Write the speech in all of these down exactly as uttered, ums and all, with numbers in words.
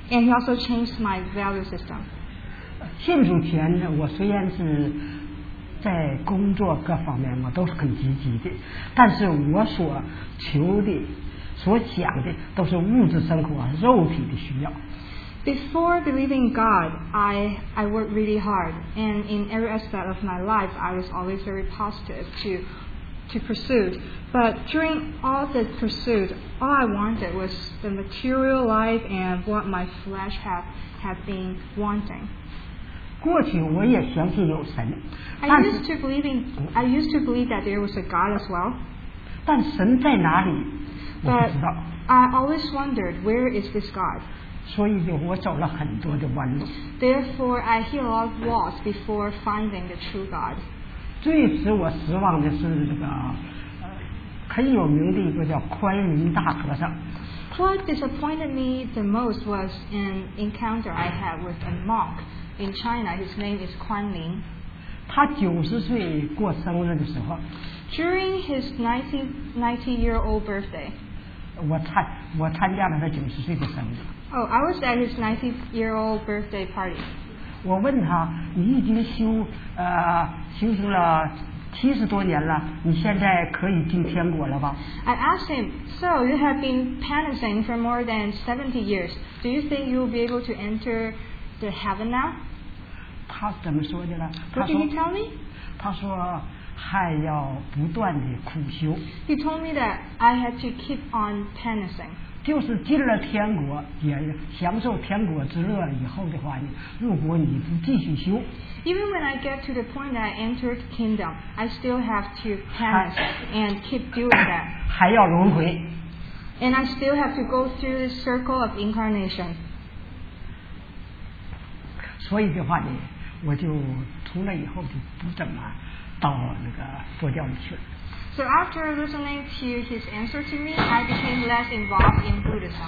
And He also changed my value system. 信主前呢，我虽然是在工作各方面我都是很积极的，但是我所求的、所想的都是物质生活、肉体的需要。 Before believing God, I, I worked really hard, and in every aspect of my life, I was always very positive to, to pursue. But during all the pursuit, all I wanted was the material life and what my flesh had, had been wanting. 过去我也相信有神， I 但是 used to believe in, I used to believe that there was a God as well. 但神在哪里，我 But 不知道， I always wondered, where is this God? 所以就我走了很多的弯路。 Therefore, I hit a lot of walls before finding the true God. 最使我失望的是这个呃很有名的一个叫宽云大和尚。 What disappointed me the most was an encounter I had with a monk in China. His name is Kuan Lin. 他九十岁过生日的时候， During his ninety, ninety-year-old birthday, 我参我参加了他九十岁的生日。 oh, I was at his ninety-year-old birthday party. 我问他：“你已经修呃修行了七十多年了，你现在可以进天国了吧？” I asked him, so you have been penitentiating for more than seventy years. Do you think you will be able to enter the heaven now? 他怎么说的呢？他 What 说 did he tell me? 他说还要不断的苦修， He told me that I had to keep on penitentiating. 就是进了天国，也享受天国之乐以后的话呢，如果你不继续修， Even when I get to the point that I entered the kingdom, I still have to penance and keep doing that. 还要轮回。 And I still have to go through this circle of incarnation. 所以的话呢，我就从那以后就不怎么到那个佛教里去了。 So after listening to his answer to me, I became less involved in Buddhism.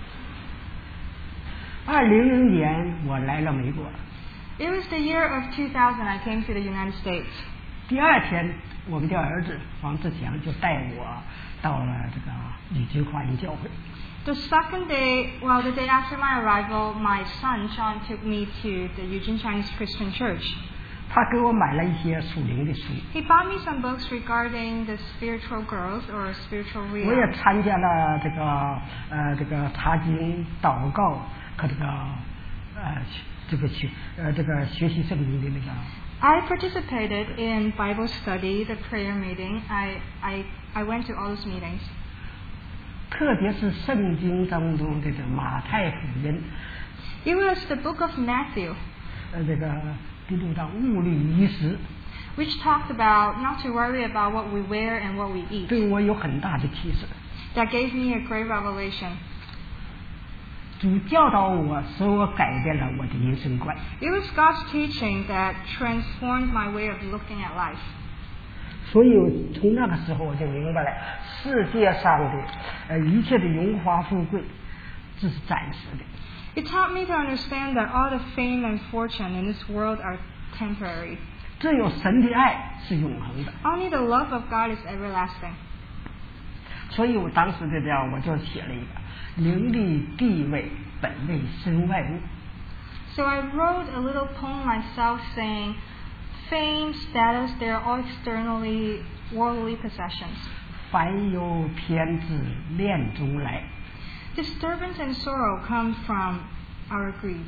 二零零年我来了美国， It was the year of two thousand I came to the United States. 第二天我们的儿子黄志强就带我到了这个李军华人教会。 The second day, well, the day after my arrival, my son Sean took me to the Eugene Chinese Christian Church. 他给我买了一些属灵的书， He bought me some books regarding the spiritual growth or spiritual 我也 realm. 参加了这个呃这个查经、祷告和这个呃这个学呃这个学习圣经的那个。 I participated in Bible study, the prayer meeting. I, I, I went to all those meetings. 特别是圣经当中这个马太福音， It was the book of Matthew, 呃这个第六章物律衣食， which talked about not to worry about what we wear and what we eat. 对我有很大的启示。 That gave me a great revelation. 主教导我，使我改变了我的人生观。 It was God's teaching that transformed my way of looking at life. 所以从那个时候我就明白了，世界上的呃一切的荣华富贵，这是暂时的。 It taught me to understand that all the fame and fortune in this world are temporary. 只有神的爱是永恒的。 Only the love of God is everlasting. 所以我当时这样我就写了一个名利地位本为身外物。 So I wrote a little poem myself saying, fame, status, they are all externally worldly possessions. 凡有偏执恋中来。 Disturbance and sorrow come from our greed.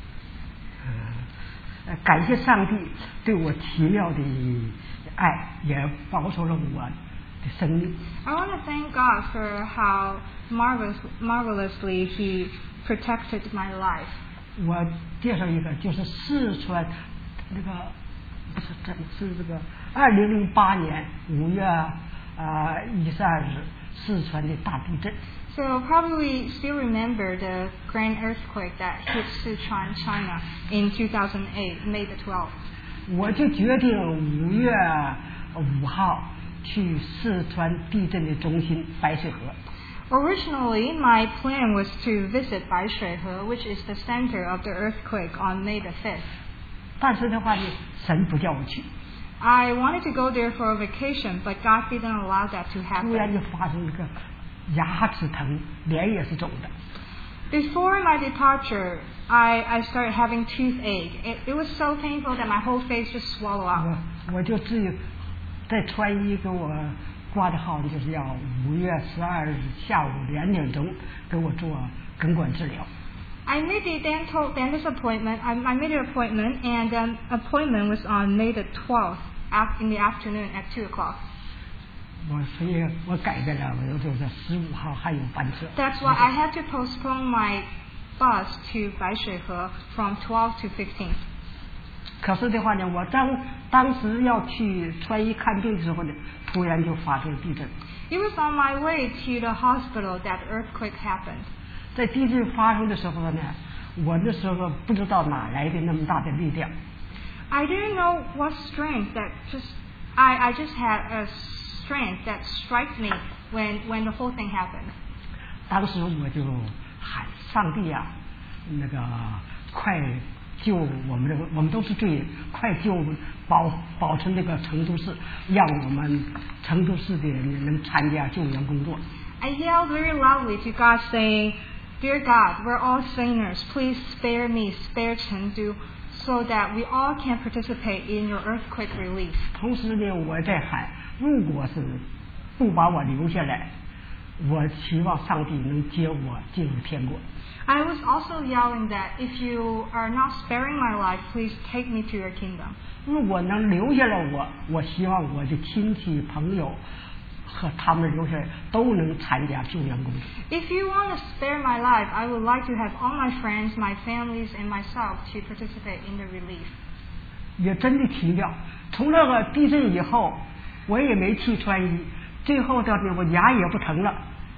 呃，感谢上帝对我奇妙的爱，也保守了我的生命。 I want to thank God for how marvelous, marvelously He protected my life. 我介绍一个，就是四川那个不是这是这个二零零八年五月啊一十二日四川的大地震。 So probably still remember the grand earthquake that hit Sichuan, China in two thousand eight, May the twelfth. 我就决定五月五号去四川地震的中心白水河。 Originally, my plan was to visit Baishuihe, which is the center of the earthquake, on May the fifth. 但是的话呢，神不叫我去， I wanted to go there for a vacation, but God didn't allow that to 突然 happen. 就发生一个牙齿疼，脸也是肿的。 Before my departure, I, I started having toothache. It, it was so painful that my whole face just swelled up. 我我就只有在川医给我挂的号，就是要五月十二日下午两点钟给我做根管治疗。 I made the dental dentist appointment. I, I made an appointment, and an appointment was on May the twelfth in the afternoon at two o'clock. 我所以我改变了，我就是十五号还有班车。 That's why I had to postpone my bus to Baishuihe from twelve to fifteen. 可是的话呢，我当当时要去川医看病的时候呢，突然就发生地震。 It was on my way to the hospital that earthquake happened. 在地震发生的时候呢，我那时候不知道哪来的那么大的力量。 I didn't know what strength that just I I just had a strength that struck me when when the whole thing happened. 当时我就喊上帝啊，那个快救我们这个，我们都是罪人，快救保保存这个成都市，让我们成都市的人能参加救援工作。 I yelled very loudly to God, saying, "Dear God, we're all sinners. Please spare me, spare Chengdu, so that we all can participate in your earthquake relief." 同时呢，我在喊，如果是不把我留下来，我希望上帝能接我进入天国。 I was also yelling that if you are not sparing my life, please take me to your kingdom. 如果能留下来我，我希望我的亲戚朋友和他们留下来都能参加救援工作。 If you want to spare my life, I would like to have all my friends, my families, and myself to participate in the relief. 也真的奇妙，从那个地震以后，我也没去川医，最后的我牙也不疼了。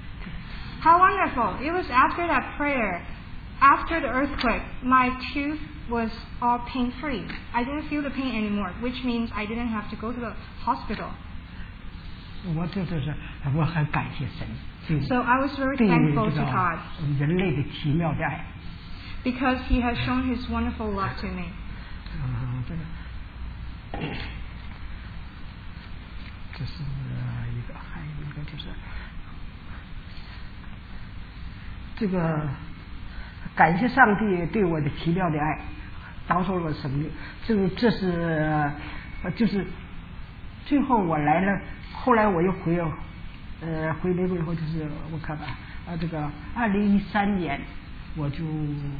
How wonderful! It was after that prayer, after the earthquake, my tooth was all pain-free. I didn't feel the pain anymore, which means I didn't have to go to the hospital. 我这就是我很感谢神， So I was very 对 thankful 这 to 个 God 人类的奇妙的爱。 because He has shown His wonderful love to me. 嗯，这个这是一个，还有一个就是这个感谢上帝对我的奇妙的爱，保守我生命。这个这是就是最后我来了，后来我又回呃回美国以后，就是我看看啊，这个二零一三年我就。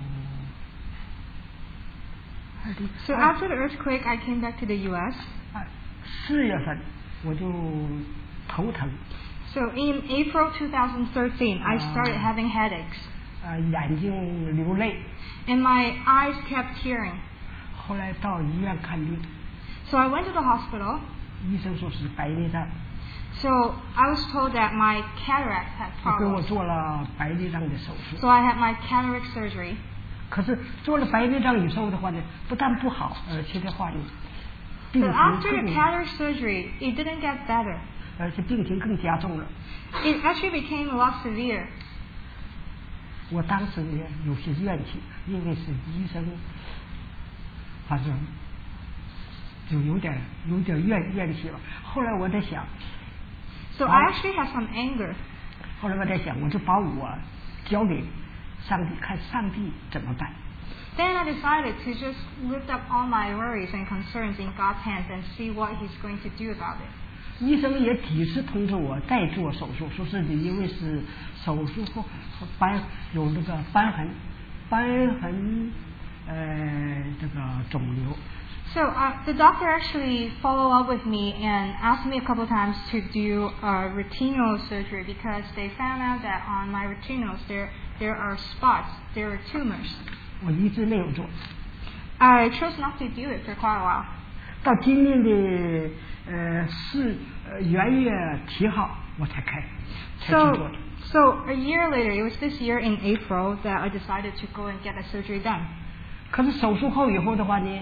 So after the earthquake, I came back to the U S. 四月份我就头疼。 So in April twenty thirteen, I started having headaches. 啊，眼睛流泪。 And my eyes kept tearing. 后来到医院看病。 So I went to the hospital. 医生说是白内障。 So I was told that my cataract had 给我 problems. 做了白内障的手术。 So I had my cataract surgery. 可是做了白内障以后的话呢，不但不好，而且的话呢， But 病情 after 更 the cataract surgery, it didn't get better. 而且病情更加重了。 It actually became a lot severe. 我当时呢有些怨气，因为是医生，反正就有点有点怨怨气了。后来我在想， So I actually had some anger. 后来我在想，我就把我交给上帝，看上帝怎么办。 Then I decided to just lift up all my worries and concerns in God's hands and see what He's going to do about it. 医生也几次通知我再做手术，说是你因为是手术后斑有那个瘢痕，瘢痕呃这个肿瘤。 So uh, the doctor actually followed up with me and asked me a couple of times to do a retinal surgery because they found out that on my retinas there there are spots, there are tumors. 我一直没有做。 I chose not to do it for quite a while. 到今年的呃四呃元月七号我才开才去做 So 的。 so a year later, it was this year in April that I decided to go and get a surgery done. 可是手术后以后的话呢，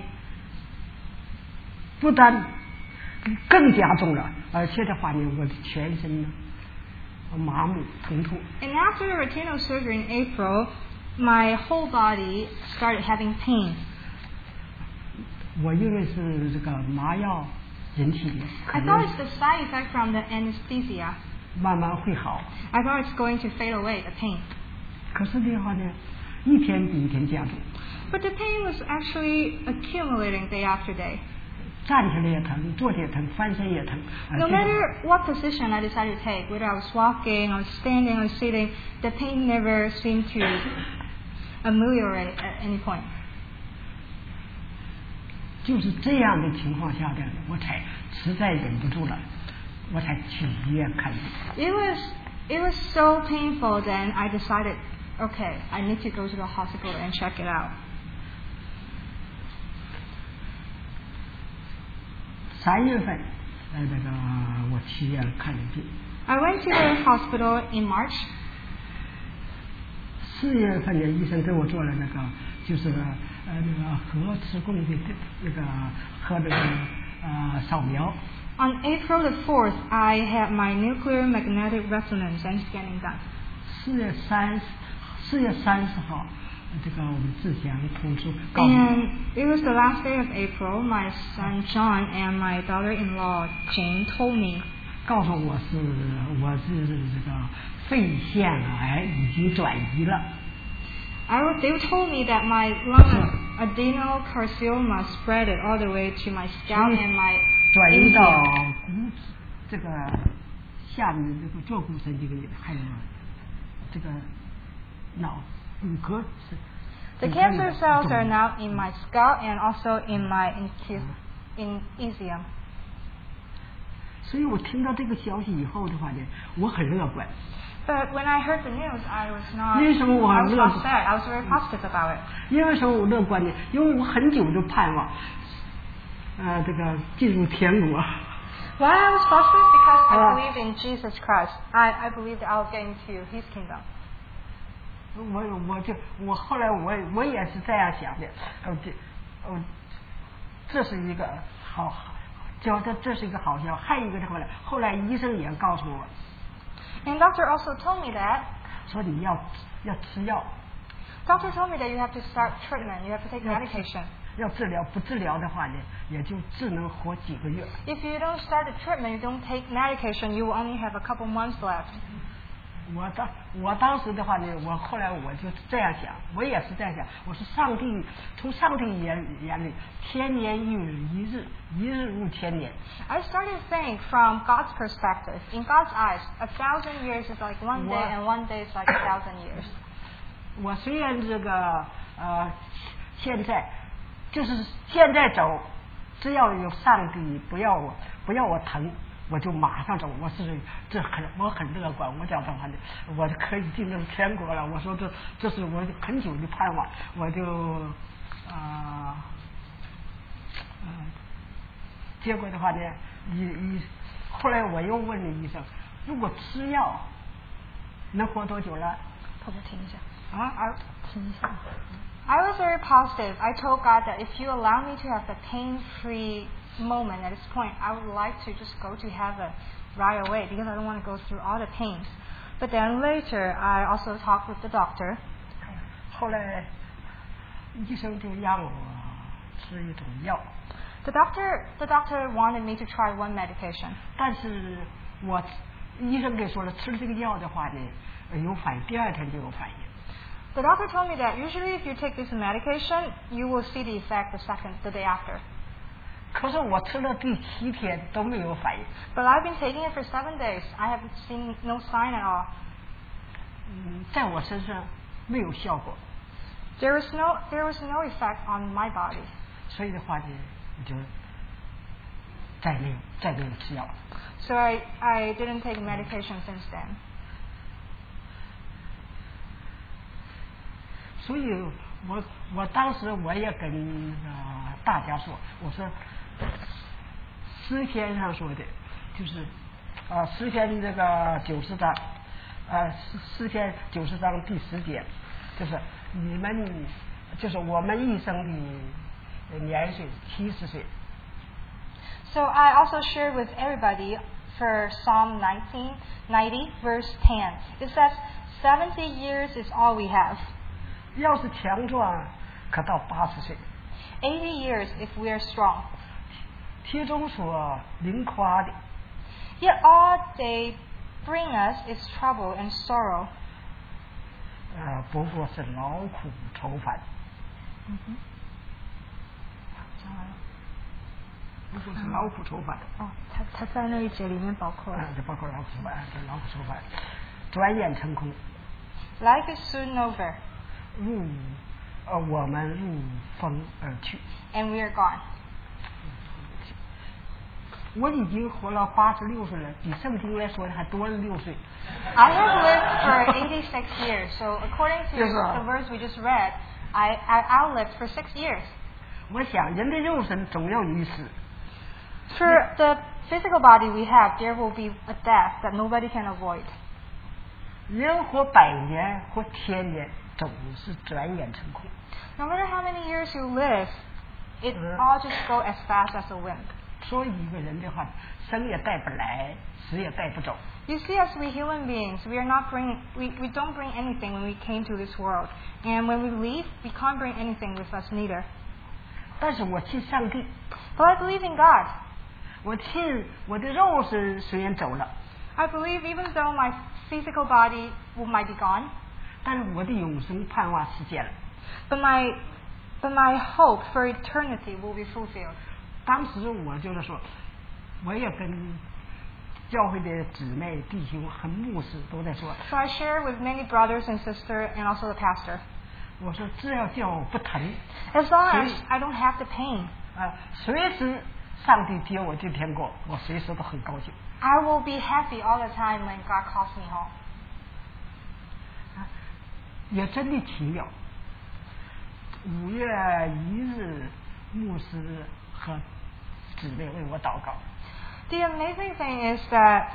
不但更加重了，而且的话呢，我的全身呢麻木疼痛。 And after the retinal surgery in April, my whole body started having pain. 我因为是这个麻药引起的，可 I 能 thought it's the side effect from the anesthesia. 慢慢会好。 I thought it's going to fade away, the pain. 可是的话呢，一天比一天加重。 But the pain was actually accumulating day after day. 站起来也疼，坐着也疼，翻身也疼。 No matter what position I decided to take, whether I was walking, I was standing, I was sitting, the pain never seemed to ameliorate at any point. 就是这样的情况下的，我才实在忍不住了，我才去医院看病。 It was it was so painful. Then I decided, okay, I need to go to the hospital and check it out. 三月份，呃，那个我去医院看了病。 I went to the hospital in March. 四月份的医生给我做了那个，就是呃那个核磁共振的那个和那个呃扫描。 On April the fourth, I had my nuclear magnetic resonance and scanning done. 四月三四月三十号，这个我们志祥通知告诉我。 And it was the last day of April. My son John and my daughter-in-law Jane told me. 告诉我是我是这个肺腺癌已经转移了。 I was, they told me that my lung adenocarcinoma spread it all the way to my scalp and my 转移到骨这个下面这个坐骨神经里，还有这个脑骨骼。 The cancer cells are now in my scalp and also in my in ischium. 所以我听到这个消息以后的话呢，我很乐观。 But when I heard the news, I was not. 为什么我 I 很 was 乐 not 观 sad. I was very positive about it. 因为什么我乐观呢？因为我很久就盼望，呃，这个进入天国。 Why I was positive? Because I believe in Jesus Christ. I I believe that I'll get into His kingdom. 我我就我后来我我也是这样想的，呃这呃这是一个好。觉得这是一个好消息，还有一个的话呢，后来医生也告诉我 And doctor also told me that 说你要要吃药。 Doctor told me that you have to start treatment, you have to take medication. 要治疗，不治疗的话呢，也就只能活几个月。 If you don't start the treatment, you don't take medication, you will only have a couple months left. 我当我当时的话呢，我后来我就这样想，我也是这样想。我说上帝从上帝眼眼里，千年一日，一日一日如千年。 I started saying from God's perspective, in God's eyes, a thousand years is like one day, and one day is like a thousand years. 我虽然这个呃现在就是现在走，只要有上帝不要我不要我疼。我就马上走，我是这很我很乐观，我讲的话呢，我可以进入天国了。我说这这是我很久的盼望，我就啊呃, 呃，结果的话呢，医医后来我又问了医生，如果吃药能活多久了？ 我再听一下啊， 啊，听一下。I was very positive. I told God that if you allow me to have the pain-free moment at this point, I would like to just go to heaven right away because I don't want to go through all the pains. But then later, I also talked with the doctor. 后来医生就让我吃一种药。 The doctor, the doctor wanted me to try one medication. 但是我医生给说了，吃这个药的话呢，有反应，第二天就有反应。 The doctor told me that usually if you take this medication, you will see the effect the second, the day after. 可是我吃了第七天都没有反应。 But I've been taking it for seven days. I haven't seen no sign at all. 嗯，在我身上没有效果。 There was no, there was no effect on my body. 所以的话呢，我就再没有再没有吃药。 So I, I didn't take medication since then. 所以我我当时我也跟那个大家说，我说诗篇上说的，就是啊诗篇这个九十章，啊诗诗篇九十章第十节，就是你们就是我们一生的年岁七十岁。 So I also shared with everybody for Psalm nineteen ninety verse ten. It says seventy years is all we have. 要是强壮，可到八十岁。 Eighty years if we are strong. 其中所凌夸的， Yet all they bring us is trouble and sorrow. 呃，不过是劳苦愁烦。 嗯哼。 不过是劳苦愁烦。 哦，他他在那一节里面包括了。 啊，就包括劳苦愁烦，这劳苦愁烦，转眼成空。 Life is soon over. 入，呃，我们入风而去。 And we are gone. 我已经活了八十六岁了，比圣经来说还多了六岁。 I have lived for eighty-six years, so according to the verse we just read, I I outlived for six years. 我想人的肉身总要于死。 For the physical body we have, there will be a death that nobody can avoid. 人活百年或千年，总是转眼成空。 No matter how many years you live, it all just go as fast as a wind. 所以一个人的话，生也带不来，死也带不走。 You see, as we human beings, we are not bring we, we don't bring anything when we came to this world, and when we leave, we can't bring anything with us neither. 但是我信上帝。 But I believe in God. 我信我的肉身虽然走了。 I believe even though my physical body might be gone. 但是我的永生盼望实现了。 But my but my hope for eternity will be fulfilled. 当时我就是说，我也跟教会的姊妹、弟兄和牧师都在说。 So I share with many brothers and sisters and also the pastor. 我说只要叫我不疼。 As long as I don't have the pain. 啊，随时上帝接我进天国，我随时都很高兴。 I will be happy all the time when God calls me home. 啊，也真的奇妙。五月一日，牧师和姊妹为我祷告。 The amazing thing is that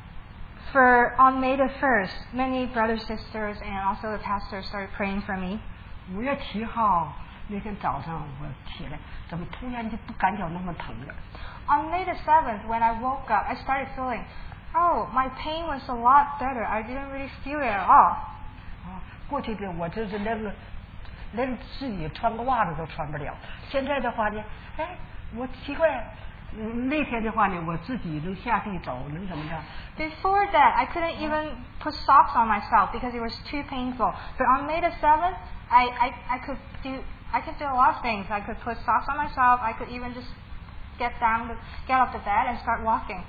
for on May the first, many brothers, sisters, and also the pastor started praying for me. 五月七号那天早上我起来，怎么突然就不感觉那么疼了？ On May the seventh, when I woke up, I started feeling, oh, my pain was a lot better. I didn't really feel it at all. 啊，过去的我就是连个连自己穿个袜子都穿不了。现在的话呢，哎，我奇怪。嗯，那天的话呢，我自己能下地走，能怎么着 Before that, I couldn't even put socks on myself because it was too painful. But on May the seventh, I, I, I could do I could do a lot of things. I could put socks on myself. I could even just get down, the, get off the bed and start walking.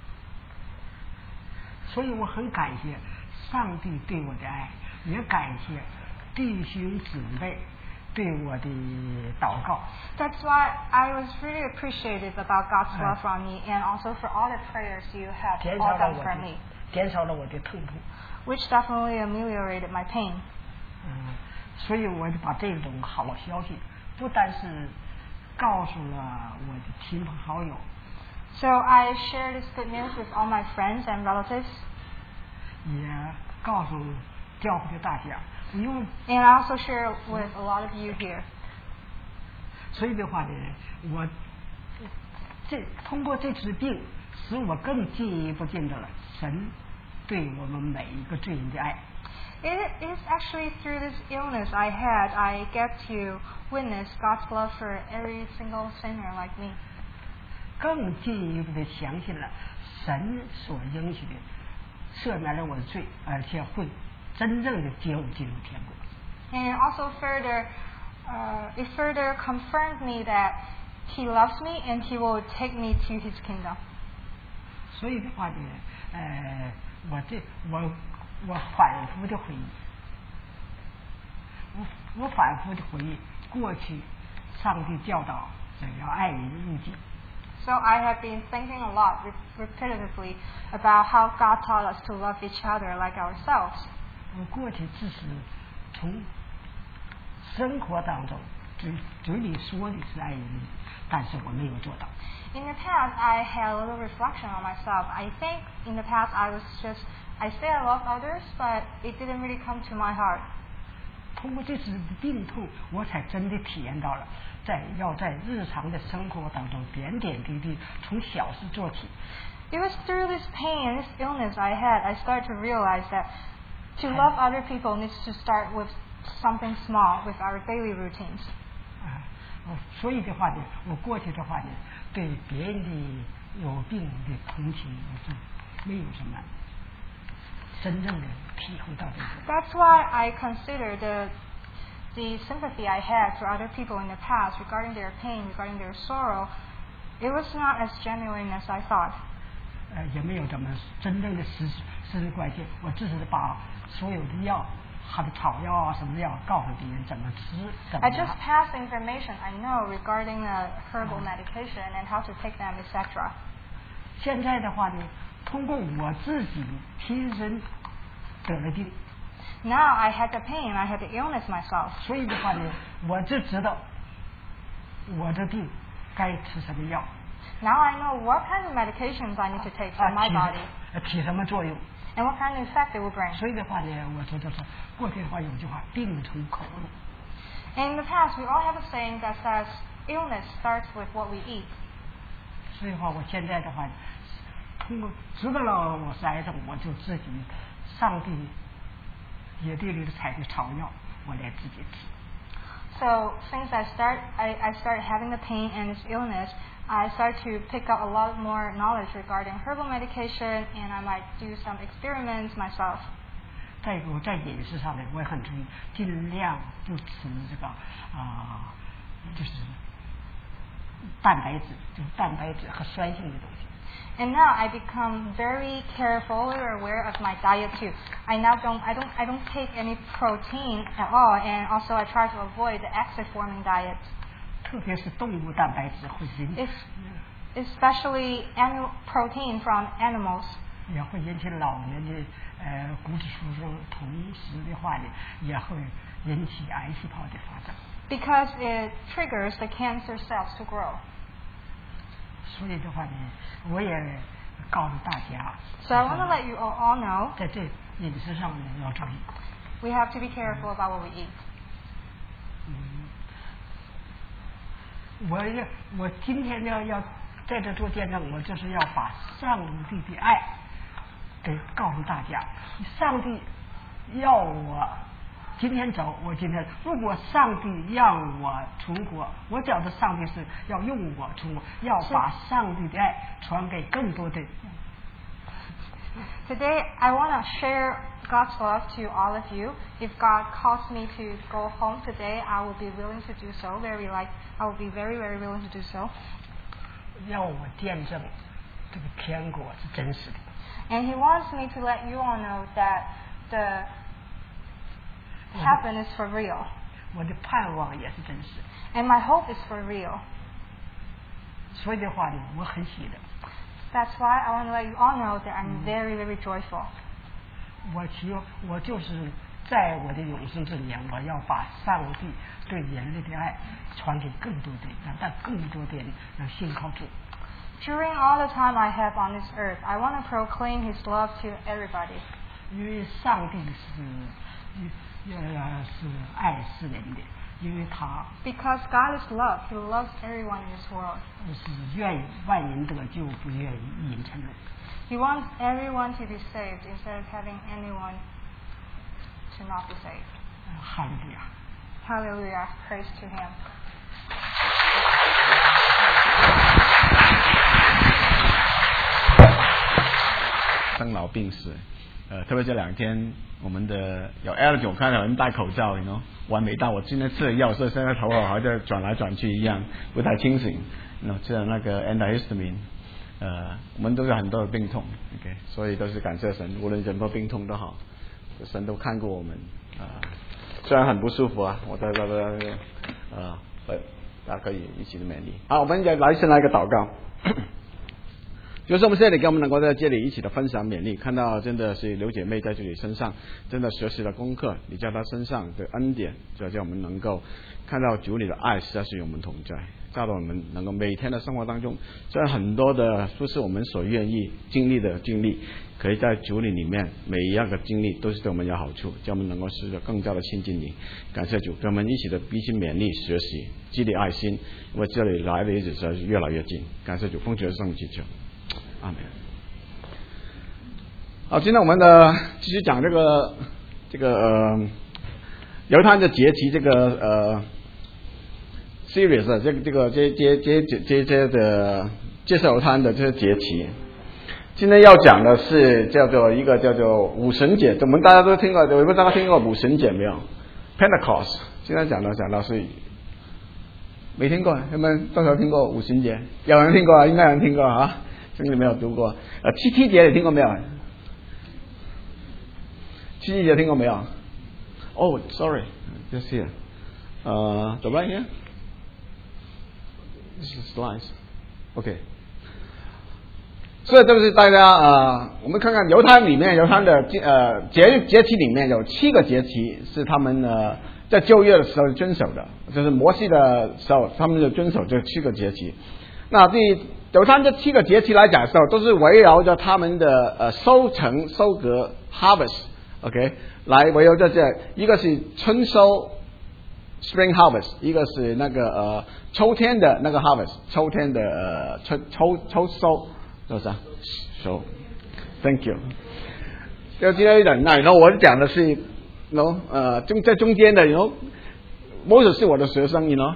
所以我很感谢上帝对我的爱，也感谢弟兄姊妹对我的祷告。 That's why I was really appreciative about God's love on me, and also for all the prayers you have all done for me. 减少了我的痛苦 Which definitely ameliorated my pain. 嗯，所以我就把这种好消息，不但是告诉了我的亲朋好友。 So I share this good news with all my friends and relatives. 也告诉教会的大家。因为 And I also share with a lot of you here. 所以的话呢，我这通过这次病，使我更进一步见到了神对我们每一个罪人的爱。 It is actually through this illness I had, I get to witness God's love for every single sinner like me. 更进一步的相信了神所应许的，赦免了我的罪，而且会真正的接我进入天国。 And also further, uh, it further confirmed me that He loves me and He will take me to His kingdom. 所以的话呢，呃，我这我我反复的回忆，我我反复的回忆过去上帝教导怎样爱人如己。 So I have been thinking a lot, repetitively, about how God taught us to love each other like ourselves. 我过去只是从生活当中嘴嘴里说的是爱人如己，但是我没有做到。 In the past, I had a little reflection on myself. I think in the past I was just, I say I love others, but it didn't really come to my heart. 通过这次病痛，我才真的体验到了，在要在日常的生活当中点点滴滴，从小事做起。 It was through this pain and this illness I had, I started to realize that to love other people needs to start with something small, with our daily routines. 啊，所以的话呢，我过去的话呢，对别人的有病的同情我是没有什么。 真正的体会到这个。 That's why I consider the the sympathy I had for other people in the past regarding their pain, regarding their sorrow, it was not as genuine as I thought. 呃，也没有怎么真正的实实质关系，我只是把所有的药，还有草药啊什么药，告诉别人怎么吃，怎么 I 拿。 just passed the information I know regarding the herbal medication and how to take them, et cetera. 现在的话呢，通过我自己亲身得了病， Now I had the pain, I had the illness myself. 所以的话呢，我就知道我的病该吃什么药， Now I know what kind of medications I need to take for 啊 my 起 body 呃起什么作用。 and what kind of effect it will bring. 所以的话呢，我说就是过去的话有句话，病从口入。 In the past, we all have a saying that says illness starts with what we eat. 所以的话，我现在的话，通过知道了我是癌症，我就自己上地野地里的采的草药，我来自己吃。 So since I start, I, I started having the pain and this illness, I started to pick up a lot more knowledge regarding herbal medication, and I might do some experiments myself. 再一个，在饮食上呢，我也很注意，尽量不吃这个啊、呃，就是蛋白质，就是蛋白质和酸性的东西。 And now I become very careful or aware of my diet too. I now don't, I don't, I don't take any protein at all, and also I try to avoid the acid-forming diet. 特别是动物蛋白质会引起， Especially animal protein from animals. 也会引起老年的呃骨质疏松，同时的话呢，也会引起癌细胞的发展。 Because it triggers the cancer cells to grow. 所以的话呢，我也告诉大家。 So I want to let you all, all know 在这饮食上呢要注意。 we have to be careful about what we eat. 嗯，我要我今天要要在这做见证，我就是要把上帝的爱给告诉大家。上帝要我今天走，我今天如果上帝让我出国，我觉得上帝是要用我出国，要把上帝的爱传给更多的。 Today I want to share God's love to all of you. If God calls me to go home today, I will be willing to do so. Very like I will be very very willing to do so. 要我见证这个天国是真实的。 And He wants me to let you all know that the heaven is for real. 我的盼望也是真实的。 And my hope is for real. 所以的话呢，我很喜乐。 That's why I want to let you all know that I'm very very joyful. 我希望我就是在我的永生之年，我要把上帝对人类的爱传给更多的人，让更多的人能信靠主。 During all the time I have on this earth, I want to proclaim His love to everybody. 因为上帝是呃是爱世人的，因为他 Because God is love, He loves everyone in this world. 是愿意万人得救，不愿意引沉沦。 He wants everyone to be saved instead of having anyone to not be saved. 哈利路亚。 Hallelujah. Praise to Him. 生老病死，呃，特别这两天，我们的有 L 九看到人戴口罩，你 know， 我还没到，我今天吃了药，所以现在头发还在转来转去一样，不太清醒。那吃了那个 antihistamine， 呃，我们都有很多的病痛 ，OK， 所以都是感谢神，无论什么病痛都好，神都看过我们啊、呃。虽然很不舒服啊，我在这个呃，大家可以一起的勉励。好，我们再来先来个祷告。就是我们这里跟我们能够在这里一起的分享勉励，看到真的是刘姐妹在这里身上真的学习了功课，你在她身上的恩典，就叫我们能够看到主你的爱实在是与我们同在，叫到我们能够每天的生活当中，虽然很多的不是我们所愿意经历的经历，可以在主你里面每一样的经历都是对我们有好处，叫我们能够使得更加的亲近你。感谢主，跟我们一起的彼此勉励学习，激励爱心，因为这里来的日子实在是越来越近。感谢主，奉主的圣名祈求。阿门。好，今天我们的继续讲这个这个呃犹太的节期这个呃 series 这个这个这这这这这的介绍犹太的这些节期。 今天要讲的是叫做一个叫做五旬节，我们大家都听过，我不知道大家听过五旬节没有 ？Pentecost， 今天讲到讲到是没听过，有没有多少听过五旬节？有人听过，应该有人听过啊，这个没有读过。呃，七七节你听过没有？七七节听过没有？哦、oh, ，sorry， just here， 呃、uh, ，the right here， this is slides，OK、okay.。所以这个是大家呃，我们看看犹太里面犹太的呃节节期里面有七个节期是他们呃在旧约的时候遵守的，就是摩西的时候他们就遵守这七个节期。那对犹太这七个节期来讲的时候，都是围绕着他们的呃收成收割 harvest，OK， 来围绕着这一个是春收 spring harvest， 一个是那个呃秋天的那个 harvest， 秋天的呃秋秋秋收。多少？收 ，Thank you。就今天一点，那然后我讲的是，然后呃中在中间的，然后摩西是我的学生，你 know，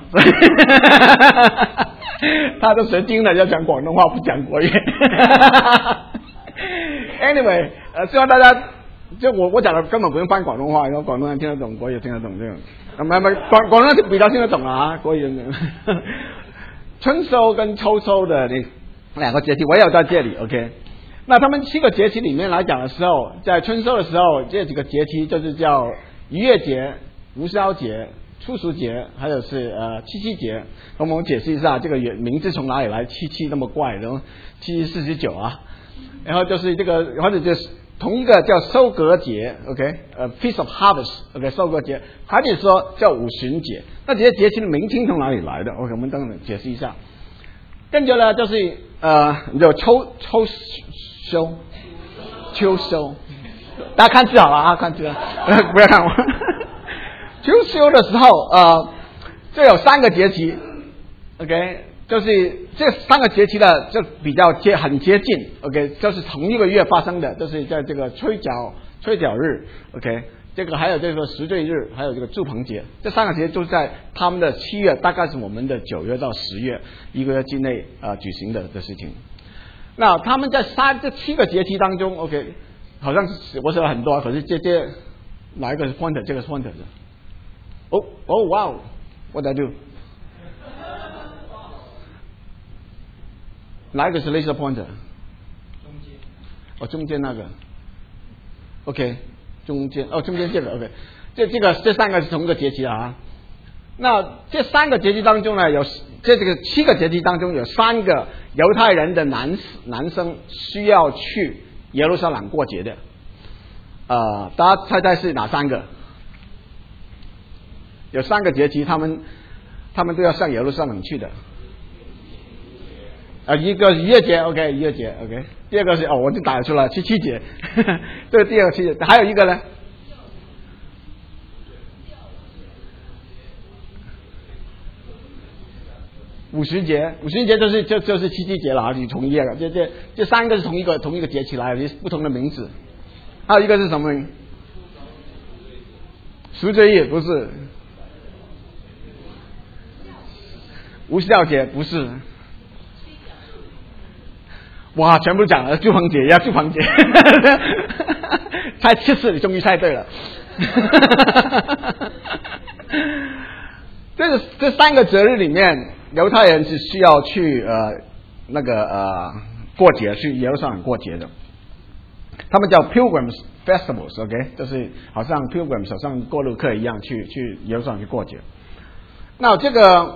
他都学精了，要讲广东话，不讲国语。Anyway， 呃，希望大家就我我讲的根本不用翻广东话，然后广东人听得懂，国语听得懂这种，啊没没广广东人比较听得懂啊，国语人。春收跟秋收的你。两个节气围绕在这里 ，OK。那他们七个节气里面来讲的时候，在春收的时候，这几个节气就是叫逾越节、无酵节、初熟节，还有是呃七七节。我们解释一下这个名字从哪里来，七七那么怪，然后七七四十九啊，然后就是这个或者就是同一个叫收割节 ，OK， 呃 Feast of Harvest，OK， 收割节，还得说叫五旬节。那这些节气的名称从哪里来的 ？OK， 我们等等解释一下。跟着呢，就是呃，有秋秋收、秋收，大家看字好了啊，看字，不要看我。秋收的时候，呃，这有三个节气 ，OK， 就是这三个节气的就比较接很接近 ，OK， 就是同一个月发生的，就是在这个吹角吹角日 ，OK。这个还有这个十罪日，还有这个祝棚节，这三个节都在他们的七月，大概是我们的九月到十月一个月之内呃举行的的事情。那他们在三这七个节气当中 ，OK， 好像是我写了很多，可是这这哪一个是 pointer？ 这个是 pointer 的。哦哦哇哦 ，What I do？ 哪一个是 laser pointer？ 中间。哦，中间那个。OK。中间哦，中间这个 OK， 这这个这三个是同一个节气啊。那这三个节气当中呢，有这这个七个节气当中有三个犹太人的男男生需要去耶路撒冷过节的。呃，大家猜猜是哪三个？有三个节气，他们他们都要上耶路撒冷去的。啊，一个逾越节 ，OK， 逾越节 ，OK。第二个是哦，我就打出来七七节，这个第二个七节，还有一个呢，五旬节，五旬节就是就就是七七节了啊，你同一个，这这这三个是同一个同一个节起来的，不同的名字。还有一个是什么？赎罪日不是，无酵节不是。哇，全部讲了，祝棚节呀，祝棚节，猜七次，你终于猜对了。这个这三个节日里面，犹太人是需要去呃那个呃过节，去耶路撒冷过节的。他们叫 Pilgrims Festivals，OK， 就是好像 Pilgrims 好像过路客一样去去耶路撒冷去过节。那这个。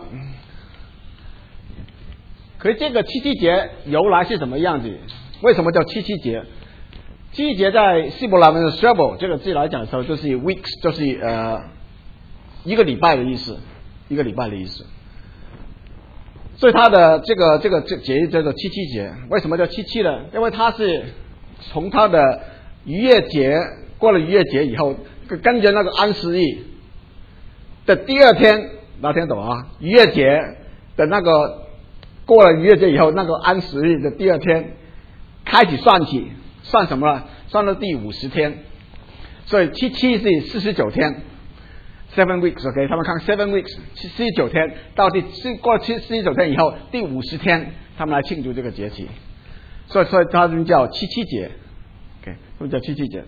可是这个七七节由来是什么样子？为什么叫七七节？七七节在希伯来文的 Shavuot 这个字来讲的时候，就是 weeks， 就是呃一个礼拜的意思，一个礼拜的意思。所以它的这个这个这节日叫做七七节。为什么叫七七呢？因为它是从它的逾越节过了逾越节以后，跟着那个安息日的第二天，大家听懂啊？逾越节的那个。过了逾越节以后，那个安息日的第二天开始算起，算什么呢？算到第五十天，所以七七是四十九天 ，seven weeks，OK， 他们看 seven weeks， 四十九天，到第过了七四十九天以后，第五十天他们来庆祝这个节气。 所以所以他们叫七七节 ，OK， 他们叫七七节。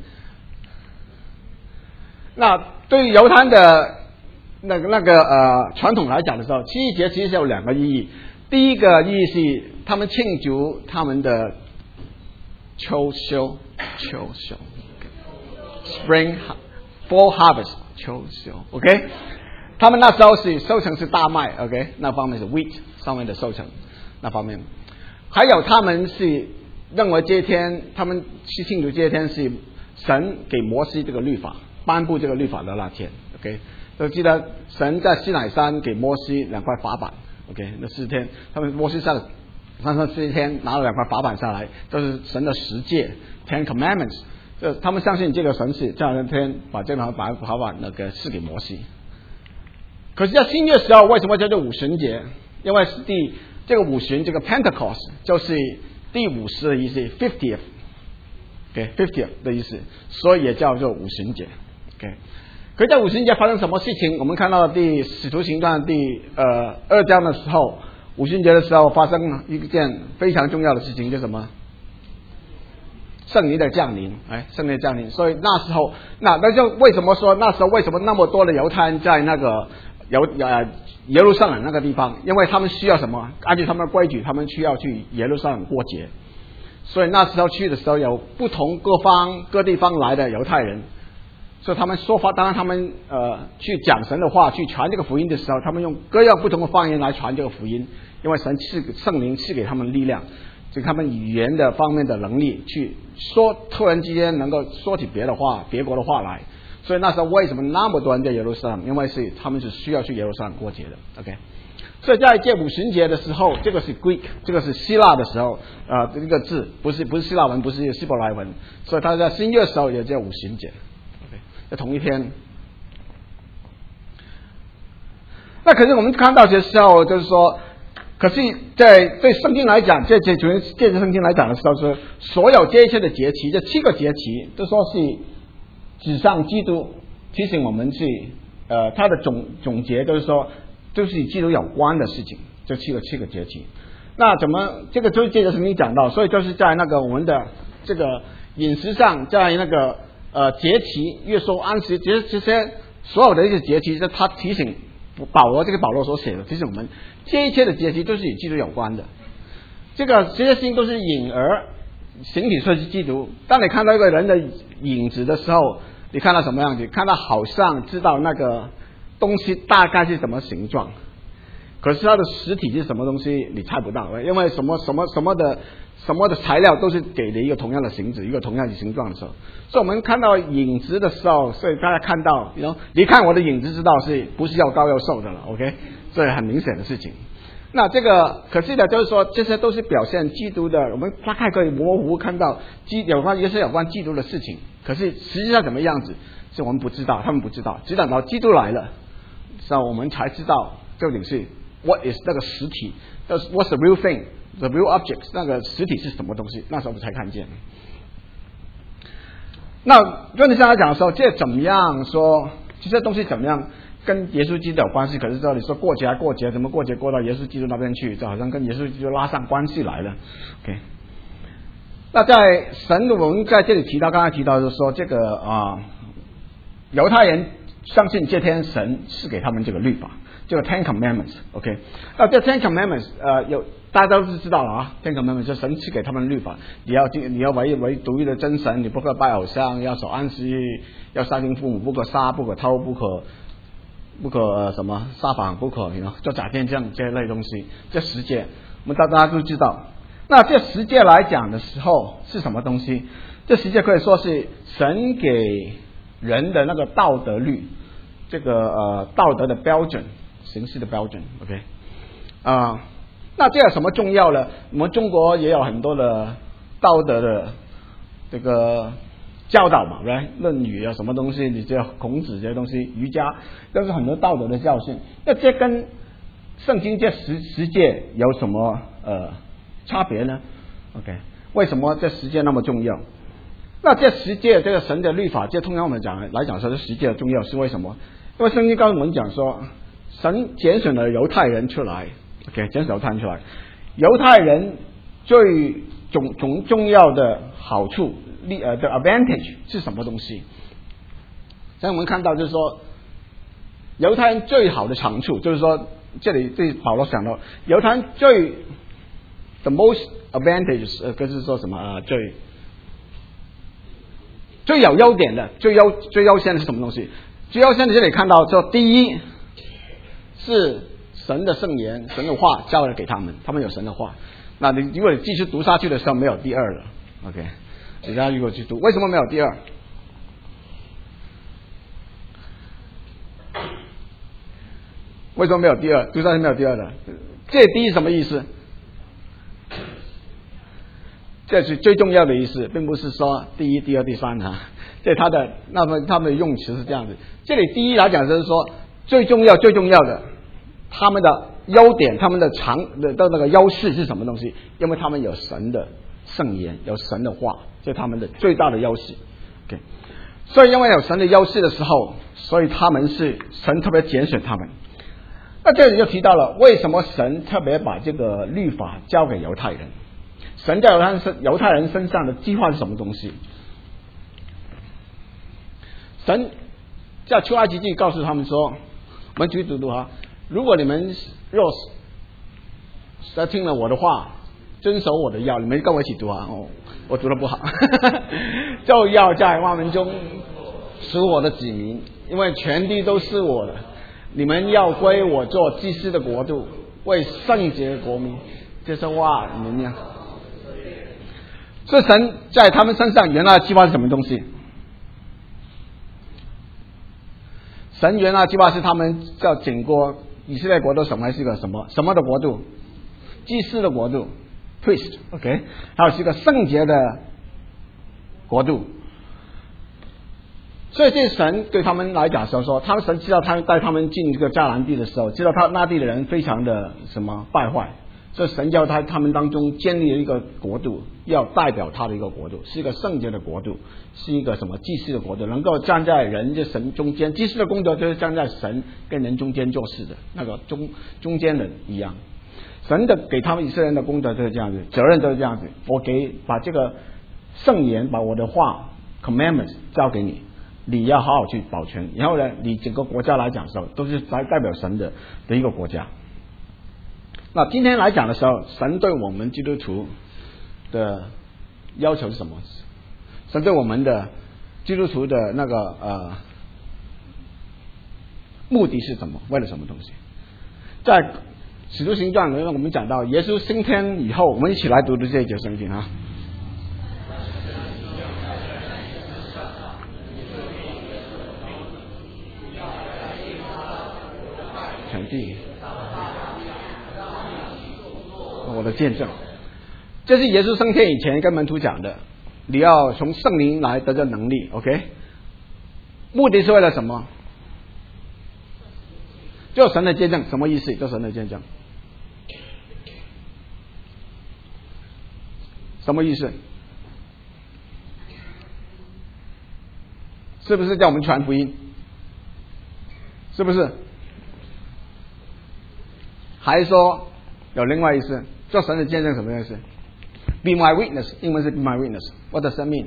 那对于犹太的那个那个呃传统来讲的时候，七七节其实有两个意义。第一个意义是他们庆祝他们的秋收，秋收 ，Spring Fall Harvest， 秋收 ，OK。他们那时候是收成是大麦 ，OK， 那方面是 wheat 上面的收成那方面。还有他们是认为这一天，他们去庆祝这一天是神给摩西这个律法，颁布这个律法的那天 ，OK。都记得神在西乃山给摩西两块法板 ，OK， 那四天，他们摩西上山上四天拿了两块法板下来，这是神的十诫 ，Ten Commandments。这他们相信这个神是这样的天把这两块法板那个赐给摩西。可是，在新约时候，为什么叫做五旬节？因为是第这个五旬，这个 Pentecost 就是第五十的意思 ，fiftieth，OK， fiftieth 的意思，所以也叫做五旬节 ，OK。可是，在五旬节发生什么事情？我们看到第使徒行传第呃二章的时候，五旬节的时候发生了一件非常重要的事情，就是什么？圣灵的降临，哎，圣灵的降临。所以那时候，那那就为什么说那时候为什么那么多的犹太人在那个犹呃耶路撒冷那个地方？因为他们需要什么？按照他们的规矩，他们需要去耶路撒冷过节。所以那时候去的时候，有不同各方各地方来的犹太人，所以他们说法，当然他们呃去讲神的话，去传这个福音的时候，他们用各样不同的方言来传这个福音，因为神赐圣灵赐给他们力量。就他们语言的方面的能力去说，突然之间能够说起别的话、别国的话来，所以那时候为什么那么多人在耶路撒冷？因为是他们是需要去耶路撒冷过节的 ，OK。所以在这五旬节的时候，这个是 Greek， 这个是希腊的时候，呃，这个字不是不是希腊文，不是希伯来文，所以他在新约的时候也叫五旬节 ，OK， 在同一天。那可是我们看到的时候，就是说。可是，在对圣经来讲，这这主借着圣经来讲的时候，是所有这一切的节期，这七个节期都说是指向基督，提醒我们是呃，它的总总结都是说，就是与基督有关的事情，这七个七个节期。那怎么这个就是借着圣经讲到，所以就是在那个我们的这个饮食上，在那个呃节期、月收、安息节这些所有的一些节期，是他提醒。保罗这个保罗所写的，其实我们这一切的节期都是与基督有关的。这个这些事情都是影儿，形体说是基督。当你看到一个人的影子的时候，你看到什么样子？看到好像知道那个东西大概是什么形状，可是它的实体是什么东西，你猜不到，因为什么什么什么的什么的材料都是给的一个同样的形子，一个同样的形状的时候，所以我们看到影子的时候，所以大家看到，你你看我的影子，知道是不是要高要瘦的了 ，OK， 这很明显的事情。那这个可惜的就是说，这些都是表现基督的，我们大概可以模糊看到基有关也是有关基督的事情，可是实际上怎么样子，是我们不知道，他们不知道，直等到基督来了，所以我们才知道究竟是 what is 那个实体 ，what's the real thing。The real object 那个实体是什么东西？那时候我们才看见。那问题上来讲的时候，这怎么样说？这些东西怎么样跟耶稣基督有关系？可是这里说过节还过节，怎么过节过到耶稣基督那边去？就好像跟耶稣基督拉上关系来了。OK。那在神，我们在这里提到，刚才提到就是说这个啊，犹太人相信这天神是给他们这个律法。这个 Ten Commandments，OK， 那这 Ten Commandments， 呃，有大家都是知道了啊。Ten Commandments 是神赐给他们的律法，你要你要唯唯独一的真神，你不可拜偶像，要守安息，要孝敬父母，不可杀，不可偷，不可不可、呃、什么撒谎，不可you know, 做假见证这类东西。这十诫，我们大家都知道。那这十诫来讲的时候是什么东西？这十诫可以说是神给人的那个道德律，这个呃道德的标准。形式的标准 ，OK， 啊、呃，那这有什么重要呢？我们中国也有很多的道德的这个教导嘛，对，论语啊，什么东西，你这孔子这些东西，瑜伽都是很多道德的教训。那这跟圣经这十十诫有什么呃差别呢 ？OK， 为什么这十诫那么重要？那这十诫这个神的律法，这通常我们讲来讲说，这十诫的重要是为什么？因为圣经告诉我们讲说。神拣选了犹太人出来 ，OK， 拣选犹太人出来。犹太人最总总重要的好处，利呃的 advantage 是什么东西？像我们看到就是说，犹太人最好的长处就是说，这里对保罗讲到，犹太人最 the most advantages 呃，就是说什么啊、呃、最最有优点的，最优最优先的是什么东西？最优先的这里看到说，第一是神的圣言，神的话交了给他们，他们有神的话。那你如果你继续读下去的时候，没有第二了 ，OK？ 大家如果去读，为什么没有第二？为什么没有第二？读下去没有第二的？这第一什么意思？这是最重要的意思，并不是说第一、第二、第三啊。这他的那么他们的用词是这样子。这里第一来讲就是说最重要、最重要的，他们的优点、他们的长的的那个优势是什么东西？因为他们有神的圣言，有神的话，这是他们的最大的优势。OK， 所以因为有神的优势的时候，所以他们是神特别拣选他们。那这里就提到了为什么神特别把这个律法交给犹太人。神在犹太人犹太人身上的计划是什么东西？神在出埃及记告诉他们说，我们继续读读哈，如果你们若是听了我的话，遵守我的要，你们跟我一起读啊！哦，我读的不好，就要在万民中属我的子民，因为全地都是我的，你们要归我做祭司的国度，为圣洁的国民。这些话你们要。所以神在他们身上原来的计划是什么东西？神原来的计划是他们叫整个以色列国度什么是一个什么什么的国度？祭司的国度 ，priest， OK， 还有是一个圣洁的国度。所以这神对他们来讲的时候说，他们神知道他带他们进这个迦南地的时候，知道他那地的人非常的什么败坏。所以神要他他们当中建立了一个国度，要代表他的一个国度，是一个圣洁的国度，是一个什么祭司的国度，能够站在人跟神中间。祭司的工作就是站在神跟人中间做事的那个中中间人一样。神的给他们以色列人的工作就是这样子，责任就是这样子。我给把这个圣言，把我的话 commandments 交给你，你要好好去保全。然后呢，你整个国家来讲的时候，都是代代表神的的一个国家。那今天来讲的时候，神对我们基督徒的要求是什么？神对我们的基督徒的那个呃目的是什么？为了什么东西？在使徒行传里面，我们讲到耶稣升天以后，我们一起来读读这一节圣经啊。全地。我的见证，这是耶稣升天以前跟门徒讲的，你要从圣灵来得到能力 ，OK？ 目的是为了什么？做神的见证，什么意思？做神的见证，什么意思？是不是叫我们传福音？是不是？还是说有另外意思？做神的见证什么意思 ？Be my witness， 英文是 Be my witness。What does that mean？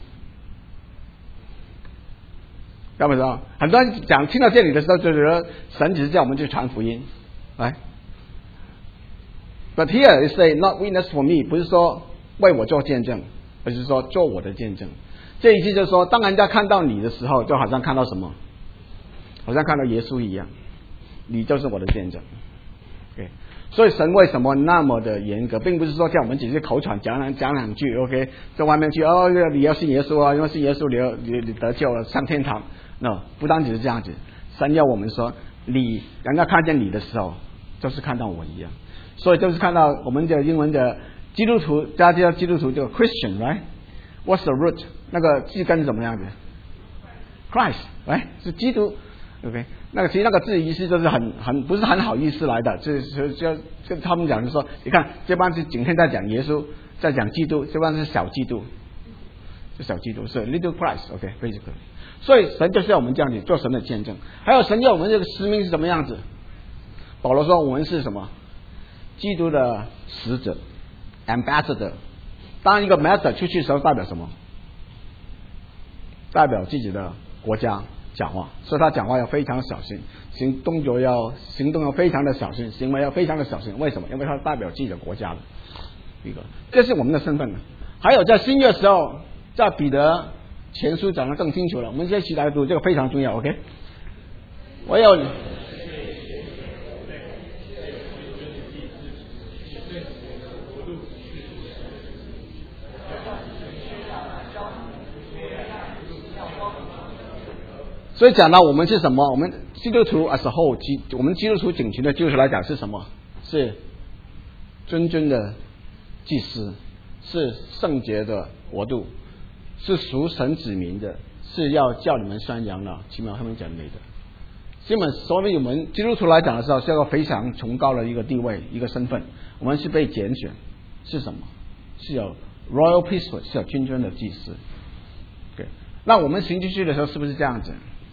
知不知道？很多人讲听到这里的时候，就觉得神只是叫我们去传福音，来。But here is say not witness for me， 不是说为我做见证，而是说做我的见证。这一句就是说，当人家看到你的时候，就好像看到什么？好像看到耶稣一样，你就是我的见证。Okay。所以神为什么那么的严格，并不是说叫我们只是口传讲两讲两句 ，OK， 在外面去哦，你要信耶稣啊，因为信耶稣你要你你得救了上天堂。No， 不单只是这样子，神要我们说，你人家看见你的时候，就是看到我一样。所以就是看到我们的英文的基督徒，大家知道基督徒叫 Christian，right？What's the root？ 那个字根是怎么样子 ？Christ，right？ 是基督 ，OK。那个其实那个字意思就是很很不是很好意思来的，就是就就他们讲就是说，你看这帮是整天在讲耶稣，在讲基督，这帮是小基督，是小基督，是 little Christ，OK，basically。所以神就是要我们这样子做神的见证，还有神要我们这个使命是什么样子？保罗说我们是什么？基督的使者 ，ambassador， 当一个 master 出去的时候代表什么？代表自己的国家讲话，所以他讲话要非常小心，行动作要行动要非常的小心，行为要非常的小心。为什么？因为他代表自己的国家的一个，这是我们的身份。还有在新约的时候，在彼得前书讲得更清楚了，我们一起来读，这个非常重要。OK， 我有。所以讲到我们是什么？我们基督徒 as a whole， 基我们基督徒整群的基督徒来讲是什么？是尊尊的祭司，是圣洁的国度，是属神子民的，是要叫你们宣扬了奇妙他们讲美的。基本所以我们基督徒来讲的时候，是一个非常崇高的一个地位，一个身份。我们是被拣选，是什么？是有 royal priesthood， 是有君尊的祭司。对，那我们行进去的时候是不是这样子？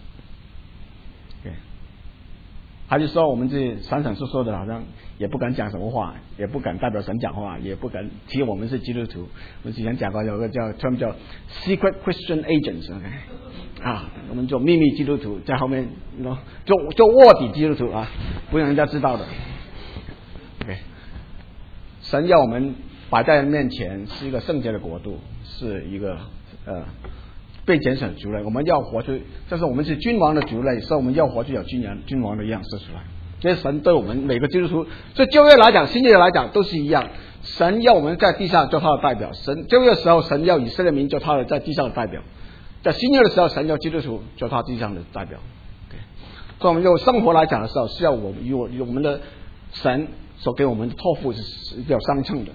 还是说我们这闪闪烁烁的，好像也不敢讲什么话，也不敢代表神讲话，也不敢提我们是基督徒。我之前讲过有个叫 term 叫 secret Christian agents，OK， 啊，我们做秘密基督徒，在后面做做卧底基督徒啊，不让人家知道的。OK， 神要我们摆在人面前是一个圣洁的国度，是一个呃。被拣选族类，我们要活出，这是我们是君王的族类，所以我们要活出有君王君王的样式出来。这是神对我们每个基督徒，所以旧约来讲、新约来讲都是一样。神要我们在地上做他的代表，神旧约的时候，神要以色列民做他的在地上的代表；在新约的时候，神要基督徒做他地上的代表。Okay， 所以我们用生活来讲的时候，是要我们与我与我们的神所给我们的托付是要相称的。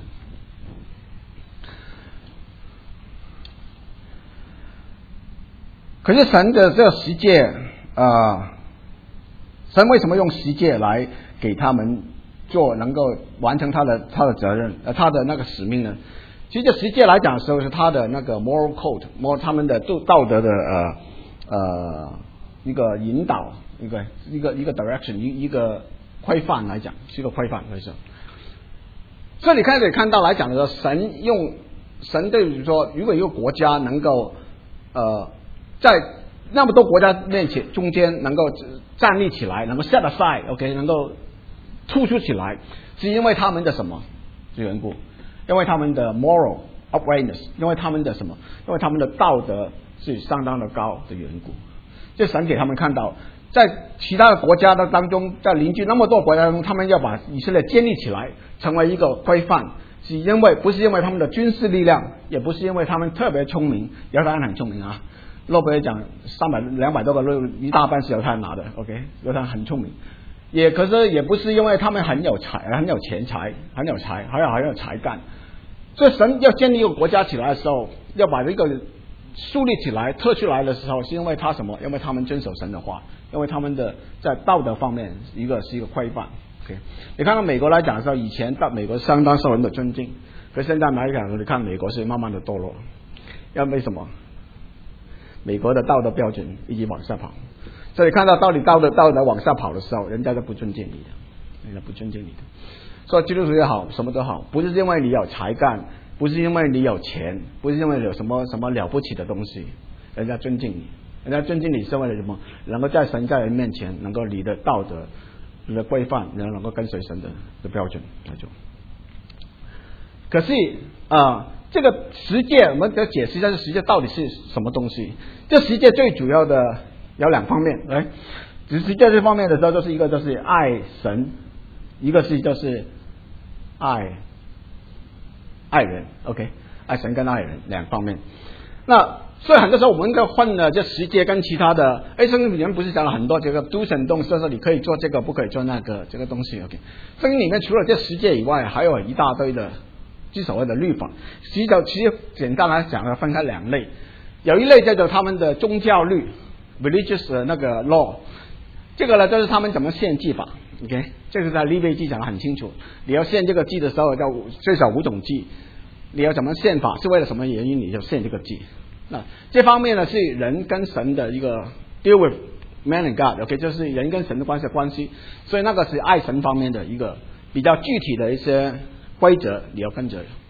可是神的这个十诫啊，神为什么用十诫来给他们做，能够完成他的他的责任，呃，他的那个使命呢？其实这十诫来讲的时候，是他的那个 moral code， 他们的道德的呃呃一个引导，一个一个一个 direction， 一一个规范来讲，是一个规范来说。所以你可以看到来讲的时候，神用神对于说，如果一个国家能够呃。在那么多国家面前中间能够站立起来，能够 set aside，OK， 能够突出起来，是因为他们的什么的缘故？因为他们的 moral uprightness， 因为他们的什么？因为他们的道德是相当的高的缘故。这神给他们看到，在其他的国家的当中，在邻居那么多国家当中，他们要把以色列建立起来，成为一个规范，是因为不是因为他们的军事力量，也不是因为他们特别聪明，犹太人很聪明啊。诺贝尔奖三百两百多个，一大半是犹太人拿的 ，OK， 犹太人很聪明，也可是也不是因为他们很有才、很有钱财、很有才，还有很有才干。所以神要建立一个国家起来的时候，要把这个树立起来、特出来的时候，是因为他什么？因为他们遵守神的话，因为他们的在道德方面一个是一个规范。OK， 你看到美国来讲的时候，以前到美国相当受人的尊敬，可是现在来讲，你看美国是慢慢的堕落，要为什么？美国的道德标准一直往下跑，所以看到到底道德道德往下跑的时候，人家就不尊敬你的，人家不尊敬你的。所以基督徒也好，什么都好，不是因为你有才干，不是因为你有钱，不是因为有什么什么了不起的东西，人家尊敬你，人家尊敬你是为了什么？能够在神在人面前，能够你的道德、你的规范，能够跟随神的的标准那就。可是啊。呃这个十诫，我们得解释一下，这十诫到底是什么东西？这十诫最主要的有两方面，来，十诫这方面的时候，就是一个就是爱神，一个是就是爱爱人 ，OK， 爱神跟爱人两方面。那所以很多时候我们就混了这十诫跟其他的，哎，圣经里面不是讲了很多这个 do's and don'ts， 说你可以做这个，不可以做那个这个东西 ，OK。圣经里面除了这十诫以外，还有一大堆的。即所谓的律法，其实其实简单来讲呢，分开两类，有一类叫做他们的宗教律 ，religious 那个 law， 这个呢就是他们怎么献祭法 ，OK， 这个在利未记讲得很清楚，你要献这个祭的时候，要最少五种祭，你要怎么献法，是为了什么原因你就献这个祭。那这方面呢是人跟神的一个 deal with man and God，OK， 就是人跟神的关系关系，所以那个是爱神方面的一个比较具体的一些规则你要跟着。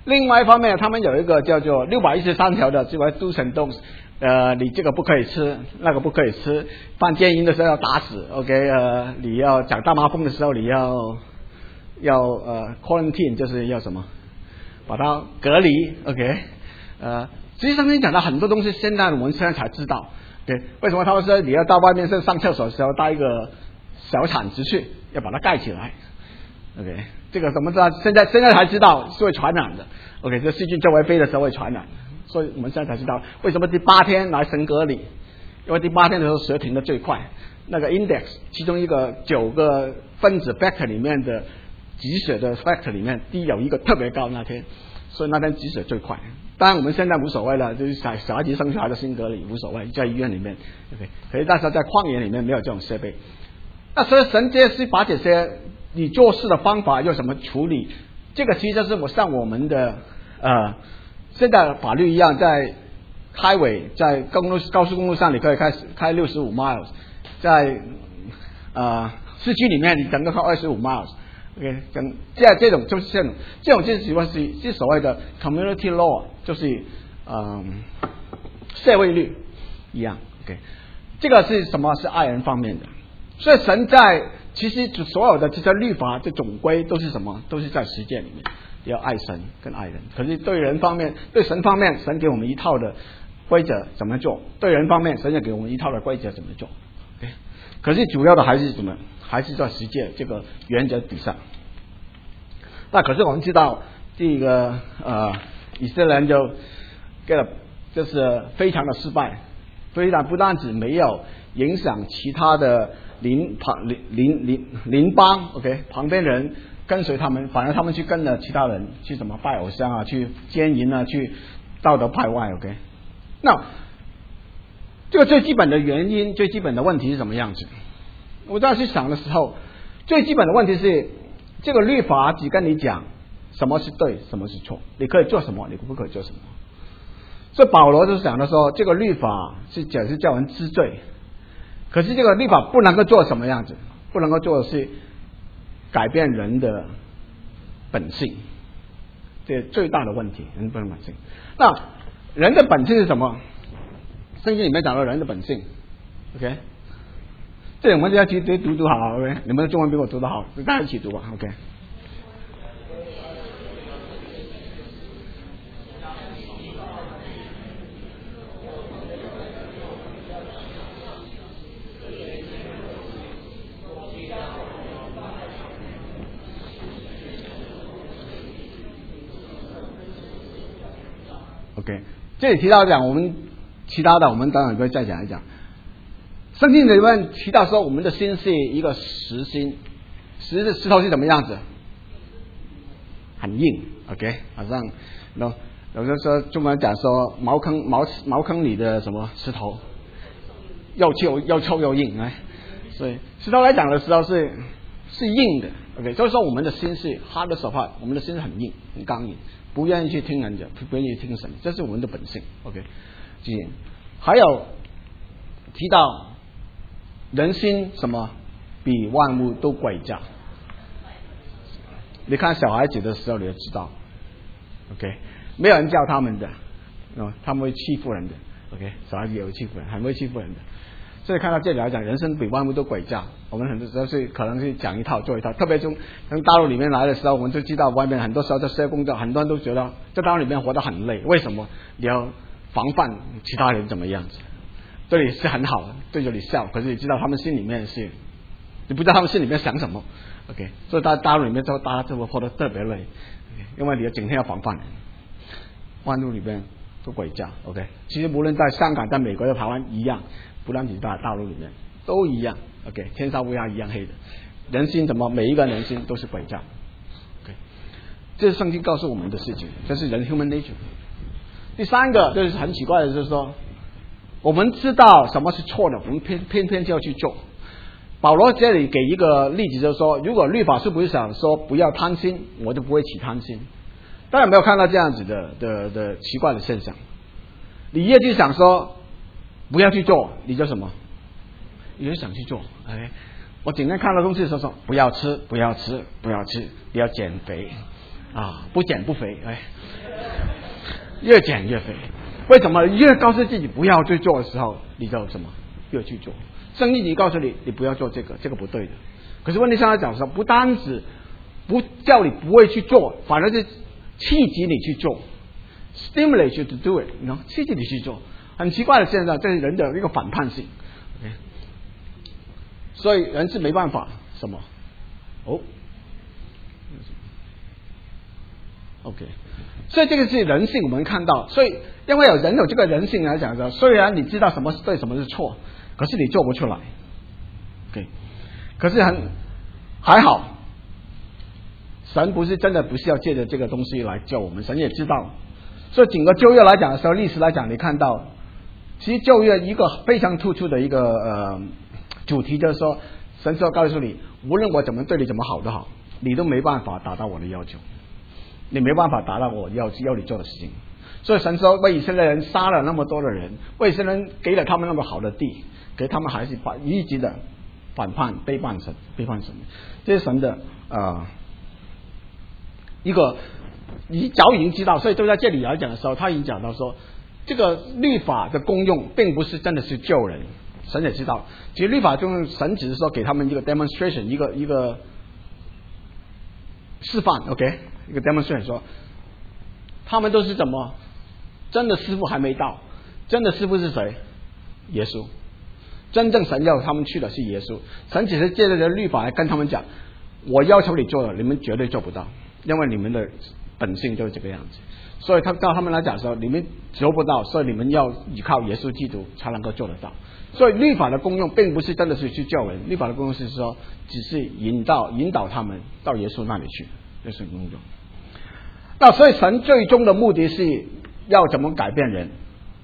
另外一方面，他们有一个叫做六百一十三条的这个 do's and don'ts， 呃，你这个不可以吃，那个不可以吃，犯奸淫的时候要打死 ，OK， 呃，你要讲大麻风的时候你要要呃 quarantine， 就是要什么，把它隔离 ，OK， 呃，实际上面讲到很多东西，现在我们现在才知道，对，为什么他们说你要到外面是上厕所的时候带一个小铲子去，要把它盖起来 ，OK。这个怎么知道？现在现在才知道是会传染的。OK， 这细菌周围飞的时候会传染，所以我们现在才知道为什么第八天来神隔离，因为第八天的时候舌停的最快，那个 index 其中一个九个分子 factor 里面的集血的 factor 里面，第有一个特别高那天，所以那天集血最快。当然我们现在无所谓了，就是小小孩子生出来的新隔离无所谓，在医院里面 OK， 可是那时候在旷野里面没有这种设备。那所以神界是把这些你做事的方法要怎么处理，这个其实是我像我们的呃现在法律一样，在highway 在公路高速公路上你可以开开六十五 miles， 在呃市区里面你整个开二十五 miles， OK， 整这这种就是这种这种就是说是是所谓的 community law， 就是嗯、呃、社会律一样 OK， 这个是什么？是爱人方面的。所以神在其实所有的这些律法这总规都是什么？都是在实践里面，要爱神跟爱人。可是对人方面，对神方面，神给我们一套的规则怎么做；对人方面，神也给我们一套的规则怎么做。Okay? 可是主要的还是什么？还是在实践这个原则底下。那可是我们知道，这个呃以色列人就给了，就是非常的失败，非常不但只没有影响其他的。邻旁邻邻邻邻邦 ，OK， 旁边人跟随他们，反而他们去跟了其他人去什么拜偶像啊，去奸淫啊，去道德败坏 ，OK。那这个最基本的原因、最基本的问题是什么样子？我在去想的时候，最基本的问题是这个律法只跟你讲什么是对，什么是错，你可以做什么，你不可以做什么。所以保罗就讲的说，这个律法是只是叫人知罪。可是这个律法不能够做什么样子？不能够做的是改变人的本性，这最大的问题，人不能本性。那人的本性是什么？圣经里面讲到人的本性 ，OK， 这我们就要去读读好 ，OK， 你们的中文比我读得好，大家一起读吧 ，OK。OK， 这里提到讲我们其他的，我们当然会再讲一讲。圣经里面提到说，我们的心是一个石心，石的石头是怎么样子？很硬 ，OK， 好像那有的说中国人讲说茅坑茅茅坑里的什么石头，又臭又臭又硬哎，所以石头来讲的时候是是硬的 ，OK， 所以说我们的心是 hard of heart， 我们的心是很硬很刚硬。不愿意去听人家，不愿意听神，这是我们的本性。OK， 还有提到人心什么比万物都诡诈。你看小孩子的时候，你就知道 ，OK， 没有人教他们的，哦，他们会欺负人的 ，OK， 小孩子也会欺负人，很会欺负人的。所以看到这里来讲，人生比万物都诡诈。我们很多时候是可能是讲一套做一套，特别从从大陆里面来的时候，我们就知道外面很多时候在社会工作，很多人都觉得在大陆里面活得很累。为什么？你要防范其他人怎么样子？这里是很好的，对着你笑，可是你知道他们心里面是，你不知道他们心里面想什么。OK， 所以在大陆里面之后，大家就会活得特别累， okay， 因为你要整天要防范人。万物里面都诡诈 ，OK， 其实无论在香港、在美国、在台湾一样。不单只在大陆里面都一样 ，OK， 天上乌鸦一样黑的，人心怎么每一个人心都是诡诈 ，OK， 这是圣经告诉我们的事情，这是人 human nature。第三个就是很奇怪的，就是说我们知道什么是错的，我们偏偏偏就要去做。保罗这里给一个例子，就是说，如果律法是不是想说不要贪心，我就不会起贪心。大家有没有看到这样子的的的奇怪的现象？你越去想说。不要去做，你就什么？你就想去做。哎，我整天看到东西的时候说不要吃，不要吃，不要吃，不要减肥啊，不减不肥，哎，越减越肥。为什么？越告诉自己不要去做的时候，你就什么越去做。圣经你告诉你，你不要做这个，这个不对的。可是问题上来讲说，不单止不叫你不会去做，反而是契机你去做 ，stimulate you to do it， 你 know， 契机你去做。很奇怪的现在，这是人的一个反叛性。Okay？ 所以人是没办法什么哦 ，OK。所以这个是人性，我们看到，所以因为有人有这个人性来讲说，虽然你知道什么是对，什么是错，可是你做不出来。OK， 可是很还好，神不是真的不是要借着这个东西来救我们，神也知道。所以整个旧约来讲的时候，历史来讲，你看到，其实旧约一个非常突出的一个呃主题就是说，神说告诉你，无论我怎么对你怎么好都好，你都没办法达到我的要求。你没办法达到我要要你做的事情，所以神说为以色列人杀了那么多的人，为以色列人给了他们那么好的地，给他们还是反一直的反叛背叛神背叛神，这是神的呃一个你早已经知道，所以就在这里来讲的时候，他已经讲到说，这个律法的功用并不是真的是救人，神也知道，其实律法中神只是说给他们一个 demonstration， 一个一个示范 ，OK。一个 demonstration 说，他们都是怎么？真的师傅还没到，真的师傅是谁？耶稣。真正神要他们去的是耶稣。神只是借着这律法来跟他们讲，我要求你做的，你们绝对做不到，因为你们的本性就是这个样子。所以他到他们来讲说，你们做不到，所以你们要依靠耶稣基督才能够做得到。所以律法的功用并不是真的是去救人，律法的功用是说，只是引导引导他们到耶稣那里去，这是功用。那所以神最终的目的是要怎么改变人？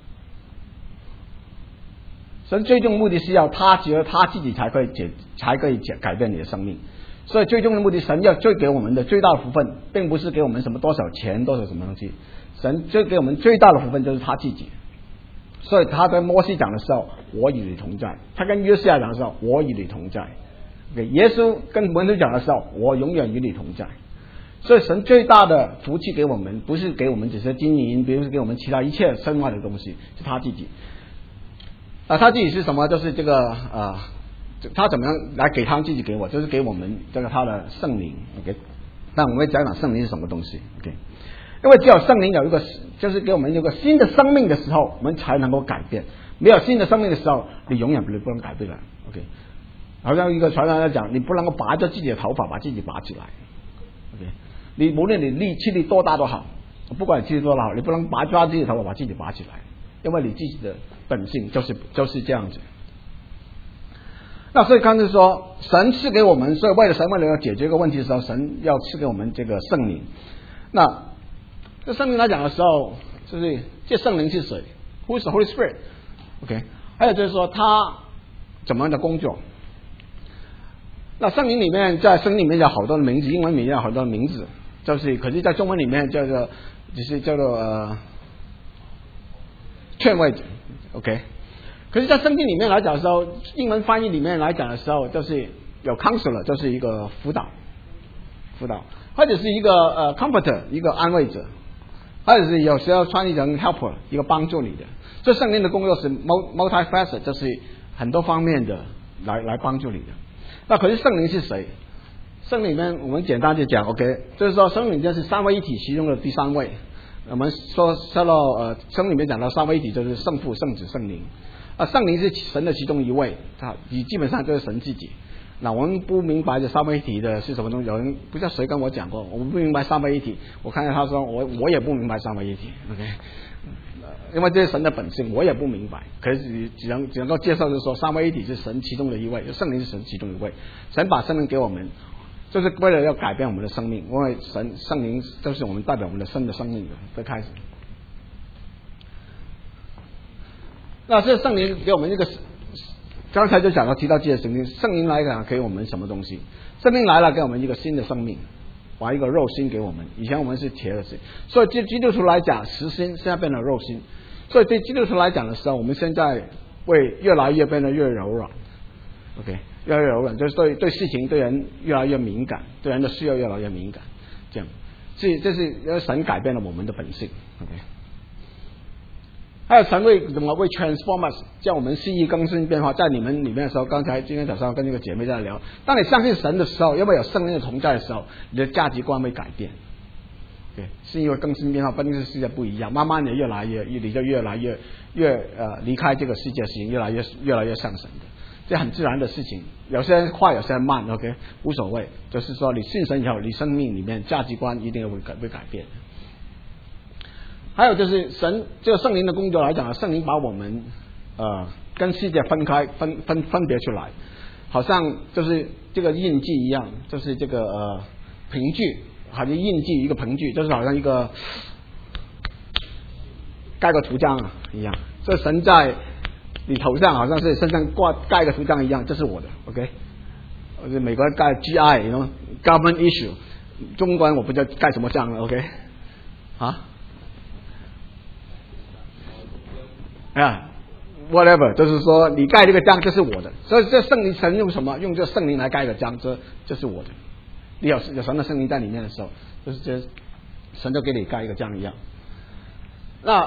神最终的目的是要他只有他自己才可以解才可以改变你的生命。所以最终的目的，神要最给我们的最大的福分，并不是给我们什么多少钱多少什么东西，神最给我们最大的福分就是他自己。所以他跟摩西讲的时候，我与你同在；他跟约书亚讲的时候，我与你同在。给耶稣跟门徒讲的时候，我永远与你同在。所以神最大的福气给我们，不是给我们只是金银，比如说给我们其他一切身外的东西，是他自己。啊，他自己是什么？就是这个呃，他怎么样来给他自己给我，就是给我们这个他的圣灵。OK， 那我们会讲讲圣灵是什么东西。OK， 因为只有圣灵有一个，就是给我们有个新的生命的时候，我们才能够改变。没有新的生命的时候，你永远不不能改变了。OK， 好像一个传道在讲，你不能够拔掉自己的头发，把自己拔起来。OK。你无论你力气力多大都好，不管你气力多大好，你不能拔抓自己的头发把自己拔起来，因为你自己的本性就是就是这样子。那所以刚才说神赐给我们，所以为了神为了要解决一个问题的时候，神要赐给我们这个圣灵。那这圣灵来讲的时候，就是这圣灵是谁 ？Who is the Holy Spirit？ OK， 还有就是说他怎么样的工作？那圣灵里面，在圣经里面有好多的名字，英文里面有好多的名字，就是可是在中文里面叫做就是叫做呃劝慰者 ，OK。可是，在圣经里面来讲的时候，英文翻译里面来讲的时候，就是有 counselor， 就是一个辅导，辅导，或者是一个呃 comforter， 一个安慰者，或者是有时候翻译成 helper， 一个帮助你的。这圣灵的工作是 multifaceted， 就是很多方面的来来帮助你的。那可是圣灵是谁？圣灵里面我们简单就讲 ，OK， 就是说圣灵就是三位一体其中的第三位。我们说说到呃，圣经里面讲到三位一体就是圣父、圣子、圣灵。啊，圣灵是神的其中一位，他基本上就是神自己。那我们不明白这三位一体的是什么东西，有人不知道谁跟我讲过，我们不明白三位一体。我看见他说我我也不明白三位一体 ，OK， 因为这是神的本性，我也不明白。可是只能只能够介绍就是说，三位一体是神其中的一位，圣灵是神其中一位。神把圣灵给我们，就是为了要改变我们的生命，因为神圣灵就是我们代表我们的生的生命的最开始。那这圣灵给我们一个，刚才就讲到提到这些圣灵，圣灵来讲给我们什么东西？圣灵来了给我们一个新的生命，把一个肉心给我们。以前我们是铁的心，所以对基督徒来讲，实心现在变成肉心。所以对基督徒来讲的时候，我们现在会越来越变得越柔软 ，OK， 越来越柔软，就是对对事情对人越来越敏感，对人的需要越来越敏感，这样。 是这是神改变了我们的本性 ，OK。还有神会怎么会 transform us， 叫我们心意更新变化。在你们里面的时候，刚才今天早上跟这个姐妹在聊，当你相信神的时候，要不要有圣灵的同在的时候，你的价值观会改变。对，是因为更新变化，跟这个世界不一样，慢慢的越来越，你就越来越越呃离开这个世界，事情越来越越来越像神的，这很自然的事情。有些人快，有些人慢 ，OK， 无所谓。就是说，你信神以后，你生命里面价值观一定会改会改变。还有就是神这个圣灵的工作来讲，圣灵把我们呃跟世界分开分分分别出来，好像就是这个印记一样，就是这个呃凭据，好像印记一个凭据，就是好像一个盖个图章啊一样。这神在你头上，好像是身上挂盖个图章一样，这是我的 ，OK。我是美国盖 G I， you know government issue， 中国人我不知道盖什么章了 ，OK， 啊。啊 ，whatever， 就是说你盖这个章，这是我的。所以这圣灵神用什么？用这圣灵来盖个章，这这是我的。你有有神的圣灵在里面的时候，就是这神就给你盖一个章一样。那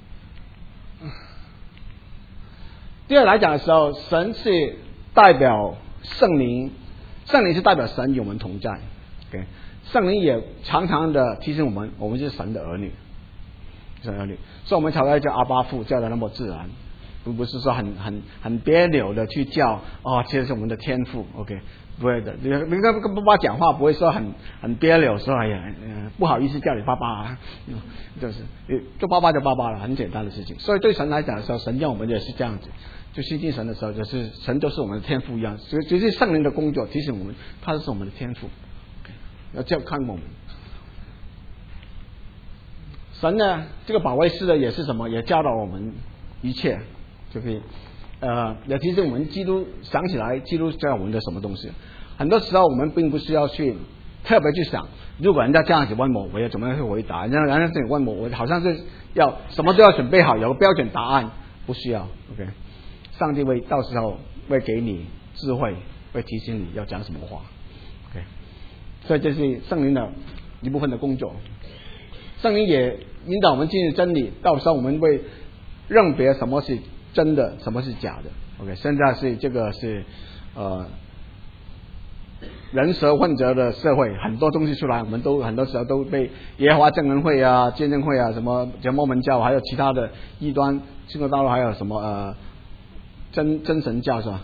第二来讲的时候，神是代表圣灵，圣灵是代表神与我们同在。OK， 圣灵也常常的提醒我们，我们是神的儿女。神儿女，所以我们才会叫阿爸父叫的那么自然，不不是说很很很别扭的去叫哦，其实是我们的天赋 ，OK， 不会的。你跟跟爸爸讲话不会说很很别扭，说哎呀、呃、不好意思叫你爸爸、啊，就是就爸爸就爸爸了，很简单的事情。所以对神来讲的时候，神让我们也是这样子，就亲近神的时候，就是神就是我们的天赋一样，所以就是圣灵的工作提醒我们，他是我们的天赋， okay， 要这样看我们。神呢，这个保惠师呢也是什么？也教导我们一切，就可以呃，也提醒我们基督想起来，基督教我们的什么东西。很多时候我们并不是要去特别去想，如果人家这样子问我，我要怎么样去回答？人家人家这样问我，我好像是要什么都要准备好，有个标准答案，不需要。OK， 上帝会到时候会给你智慧，会提醒你要讲什么话。OK， 所以这是圣灵的一部分的工作。圣灵也引导我们进入真理，到时候我们会认别什么是真的，什么是假的。OK， 现在是这个是呃人蛇混杂的社会，很多东西出来，我们都很多时候都被耶和华证人会啊、见证会啊、什么什么门教，还有其他的异端进入道路，还有什么呃真真神教是吧？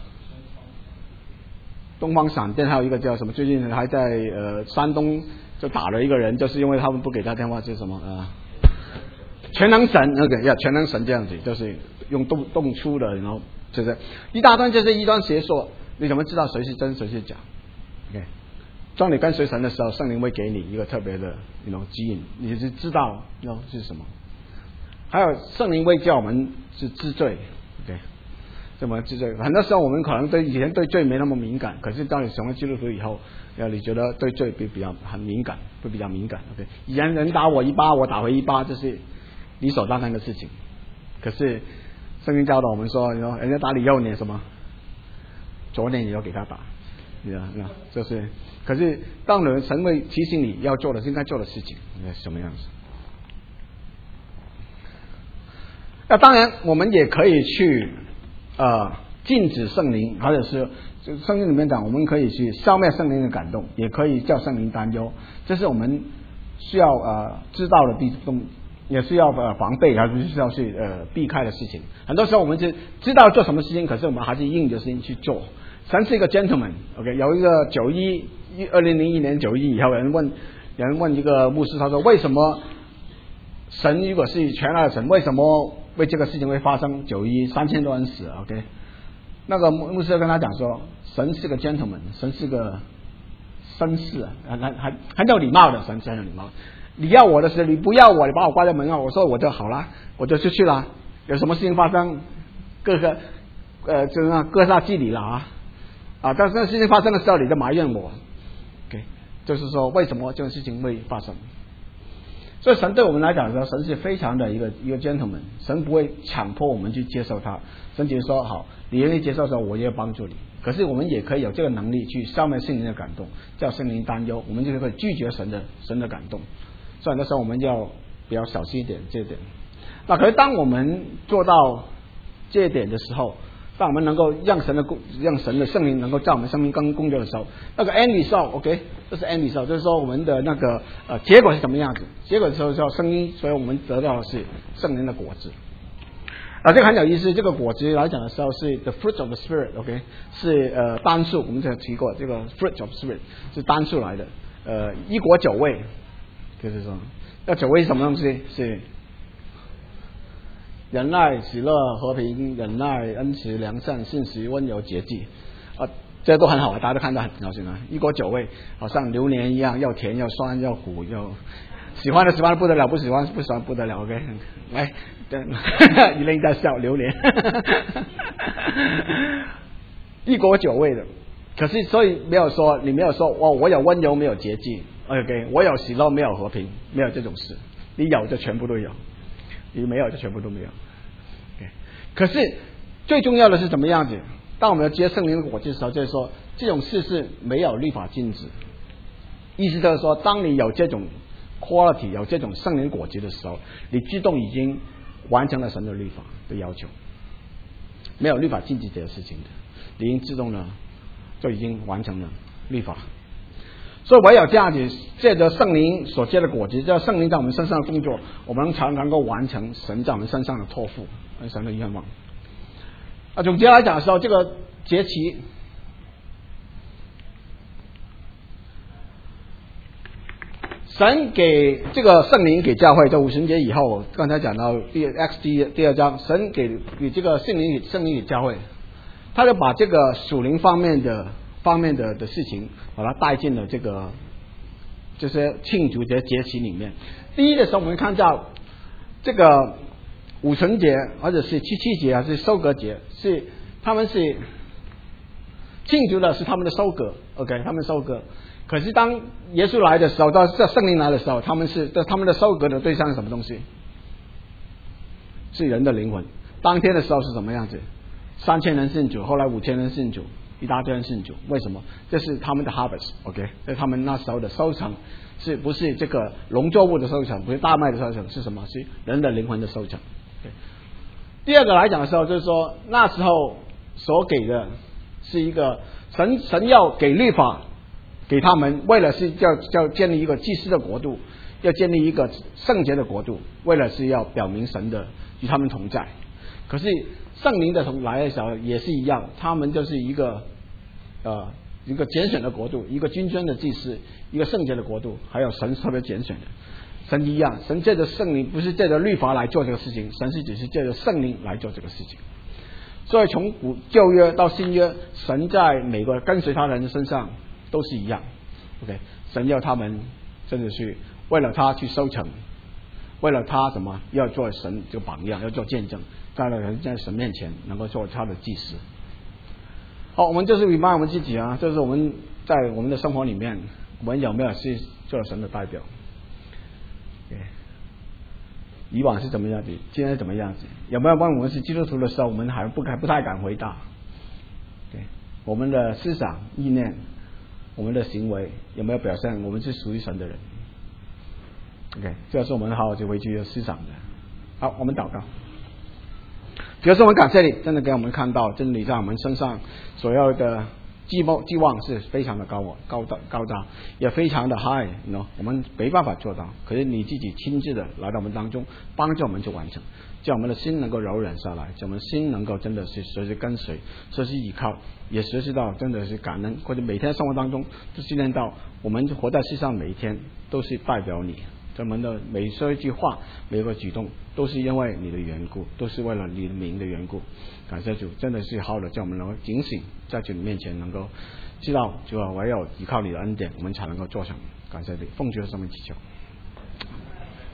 东方闪电，还有一个叫什么？最近还在呃山东就打了一个人，就是因为他们不给他电话，是什么呃全能神那个呀，全能神这样子，就是用动动粗的，然后就是一大段就是异端邪说，你怎么知道谁是真谁是假 ？OK， 当你跟随神的时候，圣灵会给你一个特别的那种指引，你就知道要是什么。还有圣灵会叫我们是知罪 ，OK。怎么知罪？很多时候我们可能对以前对罪没那么敏感，可是当你成为基督徒以后，要你觉得对罪比比较很敏感，会比较敏感。OK， 以前人打我一巴，我打回一巴，这是理所当然的事情。可是圣经教导我们说，你说人家打你右脸什么，左脸也要给他打，你知道吗？就是，可是当人神会提醒你要做的应该做的事情，是什么样子？那当然，我们也可以去。呃，禁止圣灵，或者是就圣经里面讲，我们可以去消灭圣灵的感动，也可以叫圣灵担忧，这是我们需要呃知道的地方，也是要呃防备，还是需要去呃避开的事情。很多时候我们就知道做什么事情，可是我们还是硬着心去做。神是一个 gentleman，OK， 有一个九一一二零零一年九一以后，有人问有人问一个牧师，他说为什么神如果是全能的神，为什么？为这个事情会发生九一三千多人死 ，OK， 那个牧师跟他讲说，神是个 gentleman， 神是个绅士，很很很很有礼貌的，神是很有礼貌。你要我的时候，你不要我，你把我挂在门外，我说我就好了，我就出去了。有什么事情发生，各个呃就是那各下祭礼了啊啊！但是那事情发生的时候，你就埋怨我 ，OK， 就是说为什么这种事情会发生？所以神对我们来讲的时候，神是非常的一个一个 gentleman， 神不会强迫我们去接受他，神只是说好，你愿意接受的时候，我也要帮助你。 可是我们也可以有这个能力去消灭圣灵的感动，叫圣灵担忧，我们就可以拒绝神的神的感动。所以那时候我们要比较小心一点这一点。那可是当我们做到这一点的时候，当我们能够让神的让神的圣灵能够在我们生命跟工作的时候，那个 end result，OK， 这是 end result， 就是说我们的那个呃结果是什么样子？结果的时候叫声音，所以我们得到的是圣灵的果子。啊，这个很有意思。这个果子来讲的时候是 the fruit of the spirit，OK， 是呃单数，我们之前提过，这个 fruit of spirit 是单数来的，呃一果九味，就是说，那九味是什么东西？是忍耐、喜乐、和平、忍耐、恩慈、良善、信实、温柔、节制，啊，这些都很好，大家都看到很高兴啊。一果九味，好像榴莲一样，要甜要酸要苦要，喜欢的喜欢的不得了，不喜欢不喜欢不得了。OK， 来，一人在笑榴莲，一果九味的。可是所以没有说你没有说哇，我有温柔没有节制 ，OK， 我有喜乐没有和平，没有这种事，你有就全部都有。你没有就全部都没有。Okay. 可是最重要的是怎么样子？当我们要接圣灵的果子的时候，就是说这种事是没有律法禁止。意思就是说，当你有这种 quality 有这种圣灵果子的时候，你自动已经完成了神的律法的要求，没有律法禁止这个事情的，你已经自动呢就已经完成了律法。所以唯有这样子，借着圣灵所结的果子，借着圣灵在我们身上的工作，我们才能够完成神在我们身上的托付，神的愿望。啊，总结来讲的时候，这个节期，神给这个圣灵给教会，在五旬节以后，刚才讲到第 X D 第二章，神给给这个圣灵圣灵给教会，他就把这个属灵方面的。方面的的事情，把它带进了这个这些庆祝节节期里面。第一的时候，我们看到这个五旬节或者是七七节还是收割节，是他们是庆祝的是他们的收割 ，OK， 他们收割。可是当耶稣来的时候，到这圣灵来的时候，他们是他们的收割的对象是什么东西？是人的灵魂。当天的时候是什么样子？三千人信主，后来五千人信主。一大堆人信主，为什么？这是他们的 harvest，OK， 这是他们那时候的收成，是不是这个农作物的收成，不是大麦的收成，是什么？是人的灵魂的收成。Okay. 第二个来讲的时候，就是说那时候所给的是一个神神要给律法给他们，为了是要要建立一个祭司的国度，要建立一个圣洁的国度，为了是要表明神的与他们同在。可是圣灵的从来的时候也是一样，他们就是一个呃一个拣选的国度，一个君尊的祭司，一个圣洁的国度，还有神特别拣选的。神一样，神借着圣灵不是借着律法来做这个事情，神是只是借着圣灵来做这个事情。所以从古旧约到新约，神在每个跟随他的人身上都是一样。OK， 神要他们真的是为了他去收成，为了他什么要做神这个榜样，要做见证。在了人在神面前能够做他的祭司。好，我们就是 remind 我们自己啊，就是我们在我们的生活里面，我们有没有是做神的代表？以往是怎么样子，现在怎么样子？有没有问我们是基督徒的时候，我们还不敢不太敢回答？对，我们的思想、意念、我们的行为有没有表现我们是属于神的人 ？OK， 这是我们好好去回去思想的。好，我们祷告。主要是我们感谢你，真的给我们看到真理在我们身上所有的寄望寄望是非常的高高大高大，也非常的 high， you know， 我们没办法做到。可是你自己亲自的来到我们当中，帮助我们去完成，叫我们的心能够柔软下来，叫我们心能够真的是随时跟随，随时依靠，也随时到真的是感恩，或者每天生活当中就训练到我们活在世上每一天都是代表你。我们的每说一句话，每一个举动，都是因为你的缘故，都是为了你的名的缘故。感谢主，真的是好的，叫我们能够警醒，在主你面前能够知道，主啊，唯有依靠你的恩典，我们才能够做成。感谢你，奉主的圣名祈求。